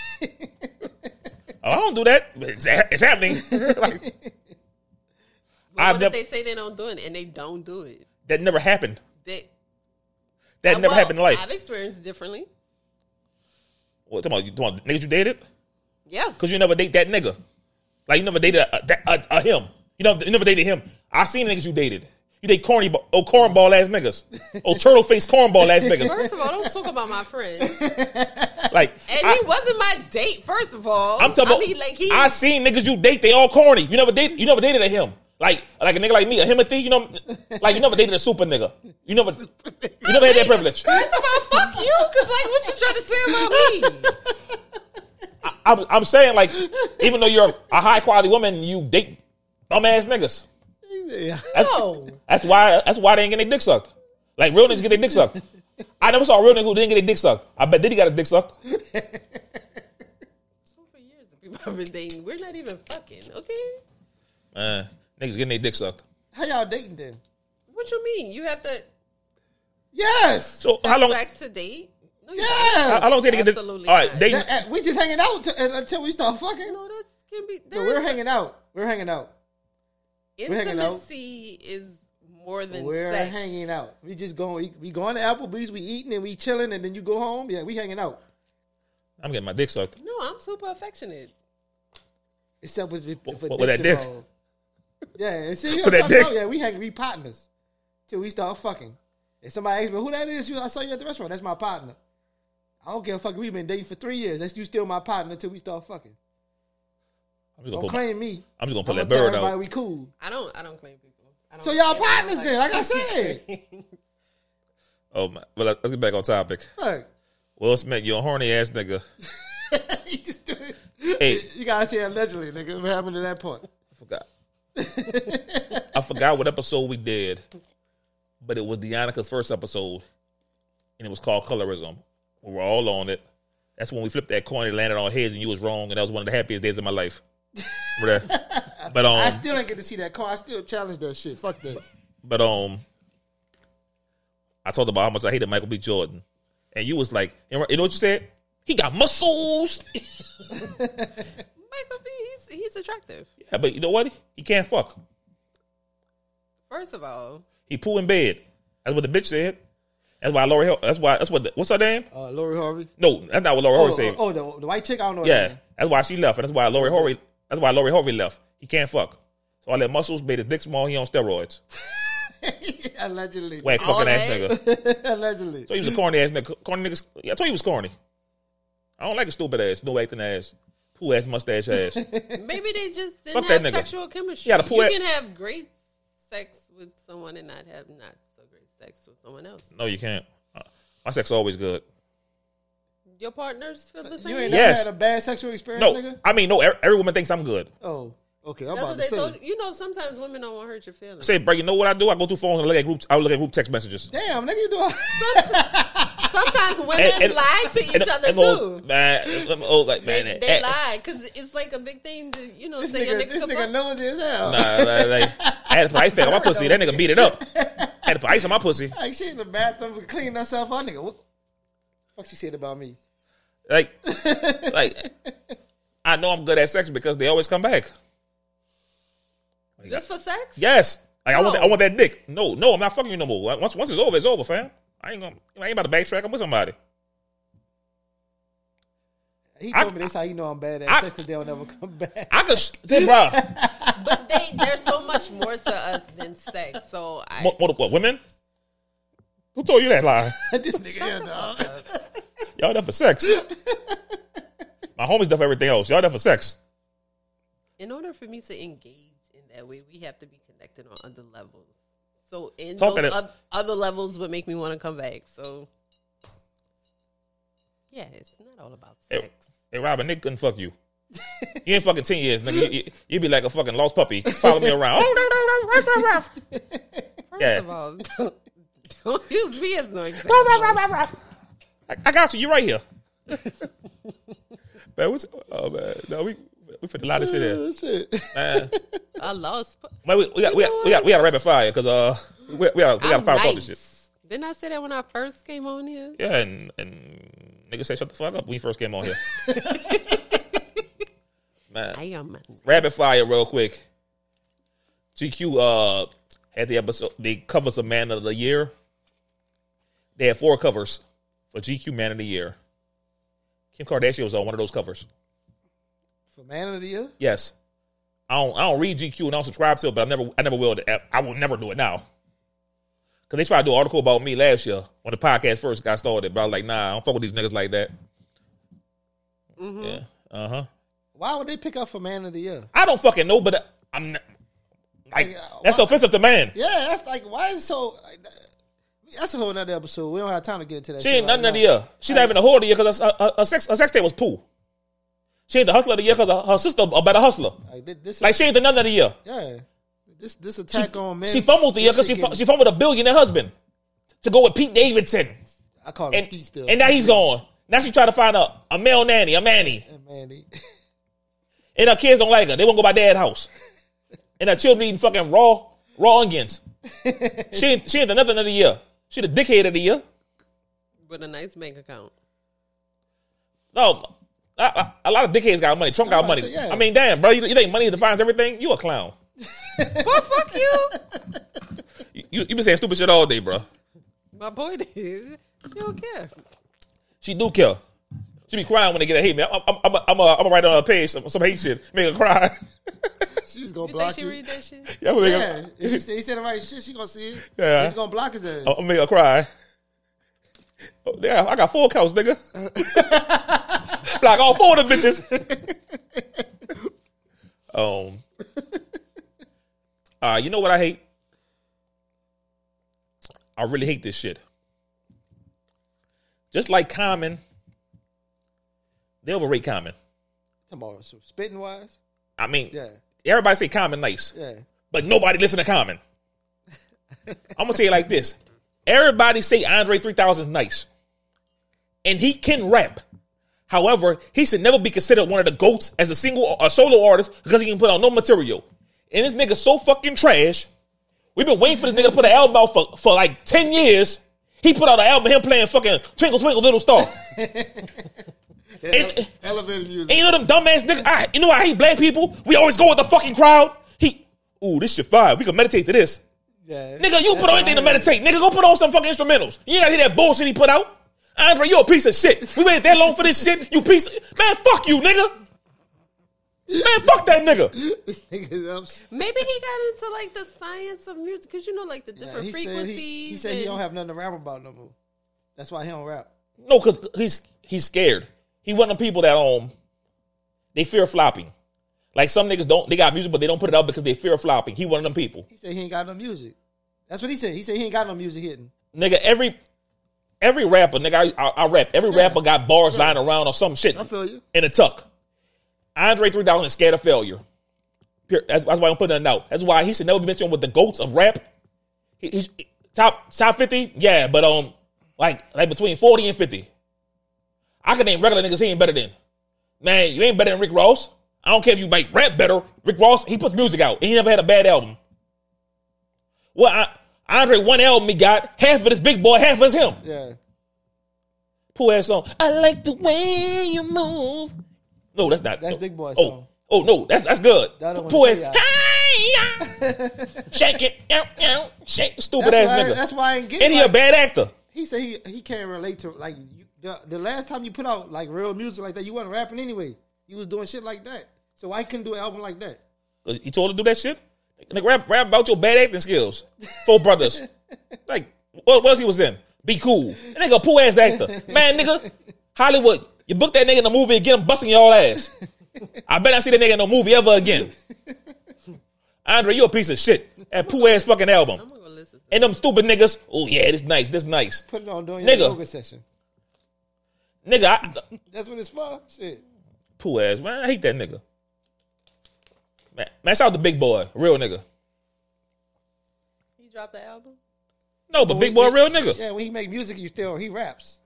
A: I don't do that. But it's happening. Like,
B: But what if they say they don't do it and they don't do it?
A: that never happened.
B: That
A: never happened in life.
B: I've experienced it differently.
A: What talking about? You talking about niggas you dated?
B: Yeah.
A: Because you never date that nigga. Like, you never dated a him. You never dated him. I seen niggas you dated. You date cornball ass niggas. Turtle face cornball ass niggas.
B: First of all, don't talk about my friend.
A: Like,
B: And he wasn't my date. First of all,
A: I'm talking about.
B: I mean, like
A: I seen niggas you date. They all corny. You never dated a him. Like a nigga like me, a Himothy. Like you never dated a super nigga. You never had that privilege.
B: First of all, fuck you, because like, what you trying to say about me?
A: I'm saying, like, even though you're a high quality woman, you date bum ass niggas.
C: Yeah.
B: No.
A: That's why they ain't getting their dick sucked. Like, real niggas get their dick sucked. I never saw a real nigga who didn't get their dick sucked. I bet Diddy got his dick sucked.
B: So for years, the people I've been dating, we're not even fucking, okay?
A: Niggas getting their dick sucked.
C: How y'all dating then?
B: What you mean? You have to
C: Yes.
A: So how
B: have
A: long?
B: sex to date? No, you
C: Yes.
A: How long did they get this?
B: Absolutely
A: All right,
B: not.
A: dating.
C: We just hanging out until we start fucking.
B: don't. No, that can be.
C: So we're hanging out. We're hanging out. hanging out.
B: Intimacy is more than
C: We're
B: sex.
C: hanging out. We just going. We going to Applebee's. We eating and we chilling, and then you go home. Yeah, we hanging out.
A: I'm getting my dick sucked.
B: No, I'm super affectionate.
C: Except with
A: With that dick.
C: Yeah, see,
A: With that dick.
C: yeah, we partners till we start fucking. If somebody asks me who that is, I saw you at the restaurant. That's my partner. I don't give a fuck. We've been dating for 3 years. That's you still my partner until we start fucking. Don't claim me.
A: I'm just gonna put
C: I'm
A: that
C: gonna tell
A: bird
C: everybody
A: out.
C: we cool.
B: I don't claim people. I don't
C: So y'all
B: claim
C: partners then, like I
B: like-
C: said.
A: Oh my! Well, let's get back on topic.
C: Look,
A: Will Smith, you a horny ass nigga.
C: you just do it.
A: Hey.
C: You gotta say allegedly, nigga. What happened to that part?
A: I forgot what episode we did, but it was Deonica's first episode, and it was called Colorism. We were all on it. That's when we flipped that coin and landed on our heads, and you was wrong, and that was one of the happiest days of my life. Remember that? But
C: I still ain't get to see that car. I still challenge that shit. Fuck that.
A: But I told about how much I hated Michael B. Jordan, and you was like, you know what you said? He got muscles.
B: Michael B. He's attractive.
A: Yeah, but you know what? He can't fuck.
B: First of all,
A: He poo in bed. That's what the bitch said. That's why Lori. That's what. What's her name?
C: Lori Harvey.
A: No, that's not what Lori Harvey said.
C: The white chick. I don't know. Her
A: Yeah,
C: name.
A: that's why she left, and that's why Lori Harvey. That's why Lori Harvey left. He can't fuck. So all that muscles made his dick small. He on steroids.
C: Allegedly.
A: Whack
B: All
A: fucking ass
B: that?
A: nigga.
C: Allegedly.
A: So he was a corny ass nigga. Corny niggas. Yeah, I told you he was corny. I don't like a stupid ass, no acting ass, poo ass, mustache ass.
B: maybe they just didn't
A: Fuck that
B: have
A: nigga.
B: sexual chemistry.
A: Yeah, the
B: you
A: poet-
B: can have great sex with someone and not have not so great sex with someone else.
A: No, you can't. My sex is always good.
B: Your partners feel the
C: You
B: same.
C: ain't
A: Yes.
C: never had a bad sexual experience,
A: No,
C: nigga?
A: I mean, no. Every woman thinks I'm good.
C: Oh, okay. I'm
B: That's
C: about
B: what
C: to
B: they
C: say.
B: told you. You know, sometimes women don't want to hurt your feelings.
A: Say, bro, you know what I do? I go through phones and look at group. I look at group text messages.
C: Damn, nigga, you doing?
B: Sometimes women lie to each other too.
A: Like, man,
B: They lie because it's like a big thing to
C: This
B: say your
C: nigga,
B: nigga
C: this
B: can
C: nigga
B: fuck.
C: nosy as hell.
A: I had to put ice pack on my pussy. That nigga beat it up. I had to put ice on my pussy.
C: Like she in the bathroom for cleaning herself up, nigga. What the fuck she said about me?
A: Like, I know I'm good at sex because they always come back.
B: Just for sex?
A: Yes. Like,
B: No.
A: I want that dick. No, I'm not fucking you no more. Once it's over, fam. I ain't about to backtrack. I'm with somebody.
C: He told me this how you know I'm bad at sex because they'll never come back.
A: I could, bro.
B: But there's so much more to us than sex. So
A: What, women? Who told you that lie?
C: This nigga here, dog.
A: Y'all there for sex. My homies there for everything else. Y'all there for sex.
B: in order for me to engage in that way, we have to be connected on other levels. So in
A: Talking
B: those
A: to-
B: other levels would make me want to come back. So yeah, it's not all about sex.
A: Hey, Robin, nigga couldn't fuck you. You ain't fucking 10 years, nigga. You be like a fucking lost puppy. Follow me around. Oh,
B: First
A: yeah.
B: of all, don't use me as no example.
A: I got you. You right here. Man, oh man, no, we fit a lot of shit here.
C: Oh, shit.
A: Man,
B: I lost.
A: man, we got a rapid fire because we got to fire off this shit.
B: Didn't I say that when I first came on here?
A: Yeah, and nigga say shut the fuck up when you first came on here. Man,
B: I am.
A: rapid fire real quick. GQ had the episode. They covers of Man of the Year. They had 4 covers for GQ Man of the Year. Kim Kardashian was on one of those covers.
C: For Man of the Year?
A: Yes, I don't read GQ and I don't subscribe to it, but I never will. I will never do it now. Because they tried to do an article about me last year when the podcast first got started. But I was like, nah, I don't fuck with these niggas like that.
B: Mm-hmm.
A: Yeah. Uh-huh.
C: Why would they pick up for Man of the Year?
A: I don't fucking know, but I'm not, like,
C: Like,
A: that's
C: why-
A: offensive to man.
C: Yeah, that's like, why is it so... That's a whole nother episode. We don't have time to get into that.
A: She
C: shit
A: ain't
C: right
A: nothing of the
C: now.
A: year. She not even the whore of the year because her sex tape was poo. She ain't the hustler of the year because her sister a better hustler.
C: Like, this
A: Like, she ain't the nothing of the year.
C: yeah. This attack on men.
A: She fumbled the year because she fumbled a billionaire husband to go with Pete Davidson.
C: I call him
A: And,
C: Skeet still.
A: and now he's gone. Now she try to find a male nanny, a manny.
C: And man,
A: And her kids don't like her. They won't go by dad's house. And her children eating fucking raw onions. She ain't the nothing of the year. She the dickhead of the year.
B: With a nice bank account.
A: No, a lot of dickheads got money. Trump got
C: about to
A: money.
C: say, yeah.
A: I mean, damn, bro, you think money defines everything? You a clown.
B: Well, fuck you.
A: You been saying stupid shit all day, bro.
B: My point is, you don't care.
A: She do care. She be crying when they get a hate me. I'm gonna write on her page some hate shit, make her cry.
C: she's gonna
B: You
C: block
B: think she
C: you.
B: read that shit?
A: Yeah, I'm gonna make
C: Yeah,
A: her,
C: if he said the right shit, she gonna see it.
A: Yeah.
C: He's gonna block his ass.
A: I'm gonna make her cry. Oh, yeah, I got 4 accounts, nigga. Block all 4 of them bitches. You know what I hate? I really hate this shit. Just like Common, they overrate Common.
C: Come on, so spitting wise.
A: I mean,
C: Yeah.
A: everybody say Common nice,
C: Yeah.
A: but nobody listen to Common. I'm gonna tell you like this: everybody say Andre 3000 is nice, and he can rap. However, he should never be considered one of the GOATs as a solo artist because he can put out no material. And this nigga so fucking trash. We've been waiting for this nigga to put an album out for like 10 years. He put out an album, him playing fucking Twinkle Twinkle Little Star.
C: Elevator music.
A: And you know them dumbass niggas. You know I hate black people. We always go with the fucking crowd. This shit fire. We can meditate to this.
C: Yeah.
A: Nigga, you put on anything to meditate. Nigga, go put on some fucking instrumentals. You ain't gotta hear that bullshit he put out. Andre, you a piece of shit. We waited that long for this shit. You piece of... Man, fuck you, nigga. Man, fuck that nigga.
B: Maybe he got into like the science of music because you know, like the different
C: he
B: frequencies.
C: He said he don't have nothing to rap about no more. That's why he don't rap.
A: No, because he's scared. He one of the people that they fear flopping. Like some niggas they got music, but they don't put it out because they fear flopping. He one of them people.
C: He said he ain't got no music. That's what he said. He said he ain't got no music hitting.
A: Nigga, every rapper, nigga, I rap. Every rapper got bars lying around or some shit.
C: I feel you.
A: In a tuck. Andre 3000 is scared of failure. That's why I'm putting that out. That's why he should never be mentioned with the GOATs of rap. He's top 50, yeah, but like between 40 and 50. I can name regular niggas he ain't better than. Man, you ain't better than Rick Ross. I don't care if you might rap better. Rick Ross, he puts music out. And he never had a bad album. Well, Andre, one album he got, half of it is Big Boy, half of it is him.
C: Yeah.
A: Poor ass song. I like the way you move. No, that's not.
C: That's
A: no.
C: Big Boy song.
A: Oh no, that's good.
C: That one
A: Poor
C: say
A: ass. Shake it, shake. Stupid
C: That's
A: ass
C: why,
A: nigga.
C: that's why I ain't get
A: And he a bad actor.
C: He said he can't relate to like the last time you put out like real music like that, you wasn't rapping anyway. You was doing shit like that. So why couldn't do an album like that?
A: He told her to do that shit. Nigga, rap about your bad acting skills. Four brothers. Like what else he was in? Be cool. That nigga a poor ass actor. Man, nigga, Hollywood. You book that nigga in a movie and get him busting your ass. I bet I see that nigga in no movie ever again. Andre, you a piece of shit. That poo ass fucking album.
B: I'm gonna go listen to
A: And them stupid niggas, oh yeah, this nice.
C: Put it on during your
A: Nigga.
C: yoga session.
A: Nigga,
C: That's what it's for. Shit.
A: poo ass, man. I hate that nigga. Man, shout out to Big Boy, real nigga.
B: He dropped the album.
A: No, but Big Boy, a real nigga.
C: Yeah, when he make music, he raps.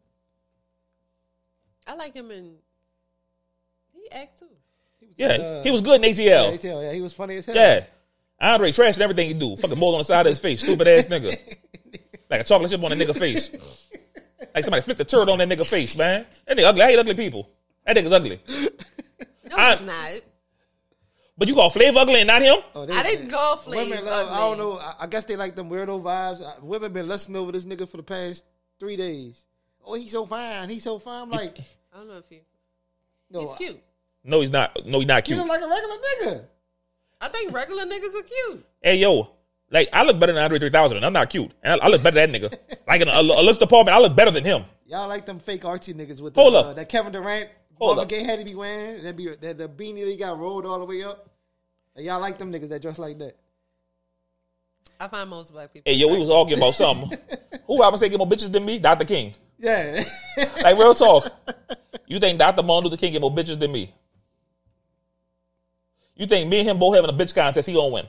B: I like him in. He act too.
A: Yeah, he was good in ATL.
C: Yeah, he was funny as hell.
A: Yeah. Andre trashed everything he do. Fucking mold on the side of his face. Stupid ass nigga. Like a chocolate chip on a nigga face. Like somebody flipped a turd on that nigga face, man. That nigga ugly. I hate ugly people. That nigga's ugly.
B: No, it's not.
A: But you call Flav ugly and not him?
C: Oh,
B: I didn't call Flav
C: Women love, I don't
B: ugly.
C: know. I guess they like them weirdo vibes. Women been lusting over this nigga for the past 3 days. Oh, he's so fine. He's so fine. I'm like,
B: I don't know if
C: no,
B: he's cute.
A: No, he's not. No, he's not
C: You
A: cute.
C: look like a regular nigga.
B: I think regular niggas are cute.
A: Hey, yo. Like, I look better than Andre 3000. I'm not cute. And I look better than that nigga. Like, in a looks department, I look better than him.
C: Y'all like them fake artsy niggas with
A: Hold up.
C: that Kevin Durant,
A: Hold
C: Marvin
A: up.
C: Gaye had to be wearing. That the beanie that he got rolled all the way up. And y'all like them niggas that dress like that.
B: I find most black people.
A: Hey, yo, we was arguing about something. Who I would say get more bitches than me? Dr. King.
C: Yeah.
A: Like, real talk. You think Dr. Martin Luther King get more bitches than me? You think me and him both having a bitch contest, he gonna win?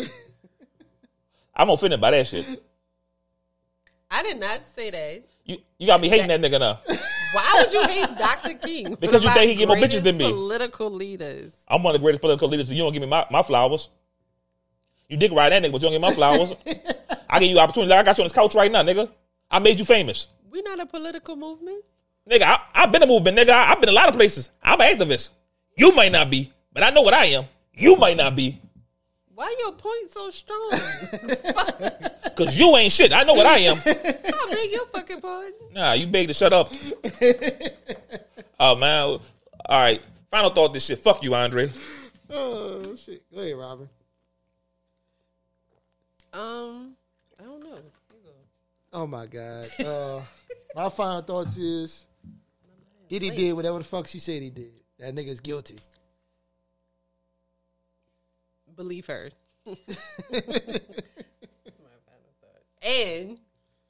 A: I'm offended by that shit.
B: I did not say that.
A: You got me hating that nigga now.
B: Why would you hate Dr. King?
A: Because you
B: One of
A: think
B: our
A: he get more bitches than
B: greatest
A: me.
B: Political leaders.
A: I'm one of the greatest political leaders, so you don't give me my flowers. You dick ride that nigga, but you don't give me my flowers. I give you opportunity. Like I got you on this couch right now, nigga. I made you famous.
B: We not a political movement.
A: Nigga, I've been a movement, nigga. I've been a lot of places. I'm an activist. You might not be, but I know what I am. You might not be.
B: Why your point so strong?
A: Because you ain't shit. I know what I am.
B: I beg your fucking pardon.
A: Nah, you beg to shut up. Oh, man. All right. Final thought this shit. Fuck you, Andre.
C: Oh shit. Go ahead, Robin.
B: I don't know. You go.
C: Oh my God. My final thoughts is
B: Oh, 'Cause I'm not in the
C: Diddy
B: place.
C: did whatever the fuck she said he did. That nigga's guilty.
B: Believe her. And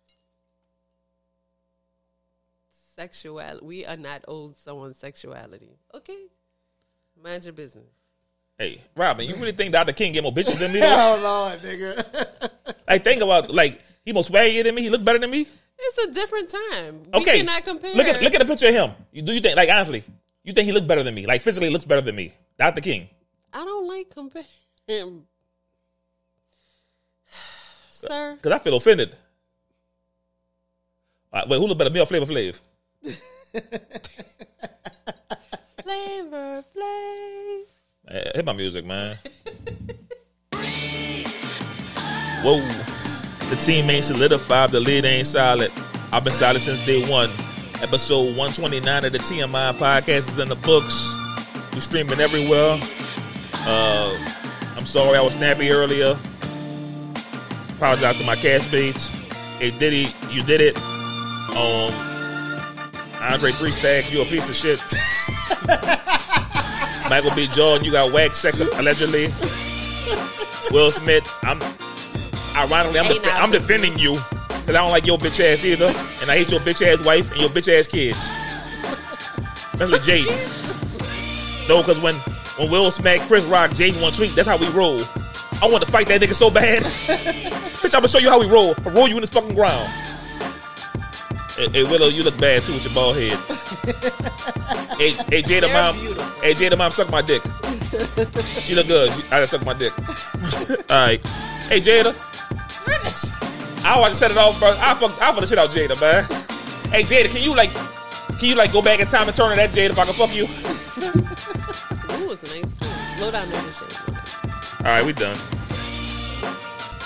B: sexuality. We are not owed someone's sexuality. Okay? Mind your business.
A: Hey, Robin, you really think Dr. King get more bitches than me? Though?
C: Oh Lord, nigga.
A: Like, think about, like, he more swaggier than me? He look better than me?
B: It's a different time. We
A: Okay.
B: cannot compare.
A: Look at the picture of him. Do you think, like, honestly, you think he look better than me? Like, physically looks better than me? Dr. King.
B: I don't like comparing. Sir.
A: Because I feel offended. Wait, who look better, me or Flavor Flav?
B: Flavor Flav.
A: Hit my music, man. Whoa. The team ain't solidified. The lead ain't solid. I've been solid since day one. Episode 129 of the TMI podcast is in the books. We streaming everywhere. I'm sorry I was snappy earlier. Apologize to my castmates. Hey, Diddy, you did it. Andre 3 Stacks, you a piece of shit. Michael B. Jordan, you got whack sex allegedly. Will Smith, I'm defending you because I don't like your bitch ass either, and I hate your bitch ass wife and your bitch ass kids. Especially Jay. No, because when Will smacked Chris Rock, Jay one tweet. That's how we roll. I want to fight that nigga so bad. Bitch, I'm gonna show you how we roll. I'll roll you in this fucking ground. Hey, Willow, you look bad too with your bald head. Hey, Jada mom. Hey, Jada mom, suck my dick. She look good. I gotta suck my dick. All right. Hey, Jada. I want to set it off first. I fuck the shit out Jada, man. Hey, Jada, can you go back in time and turn to that Jada if I can fuck you?
B: Ooh, it's nice. Low down there.
A: All right, we done.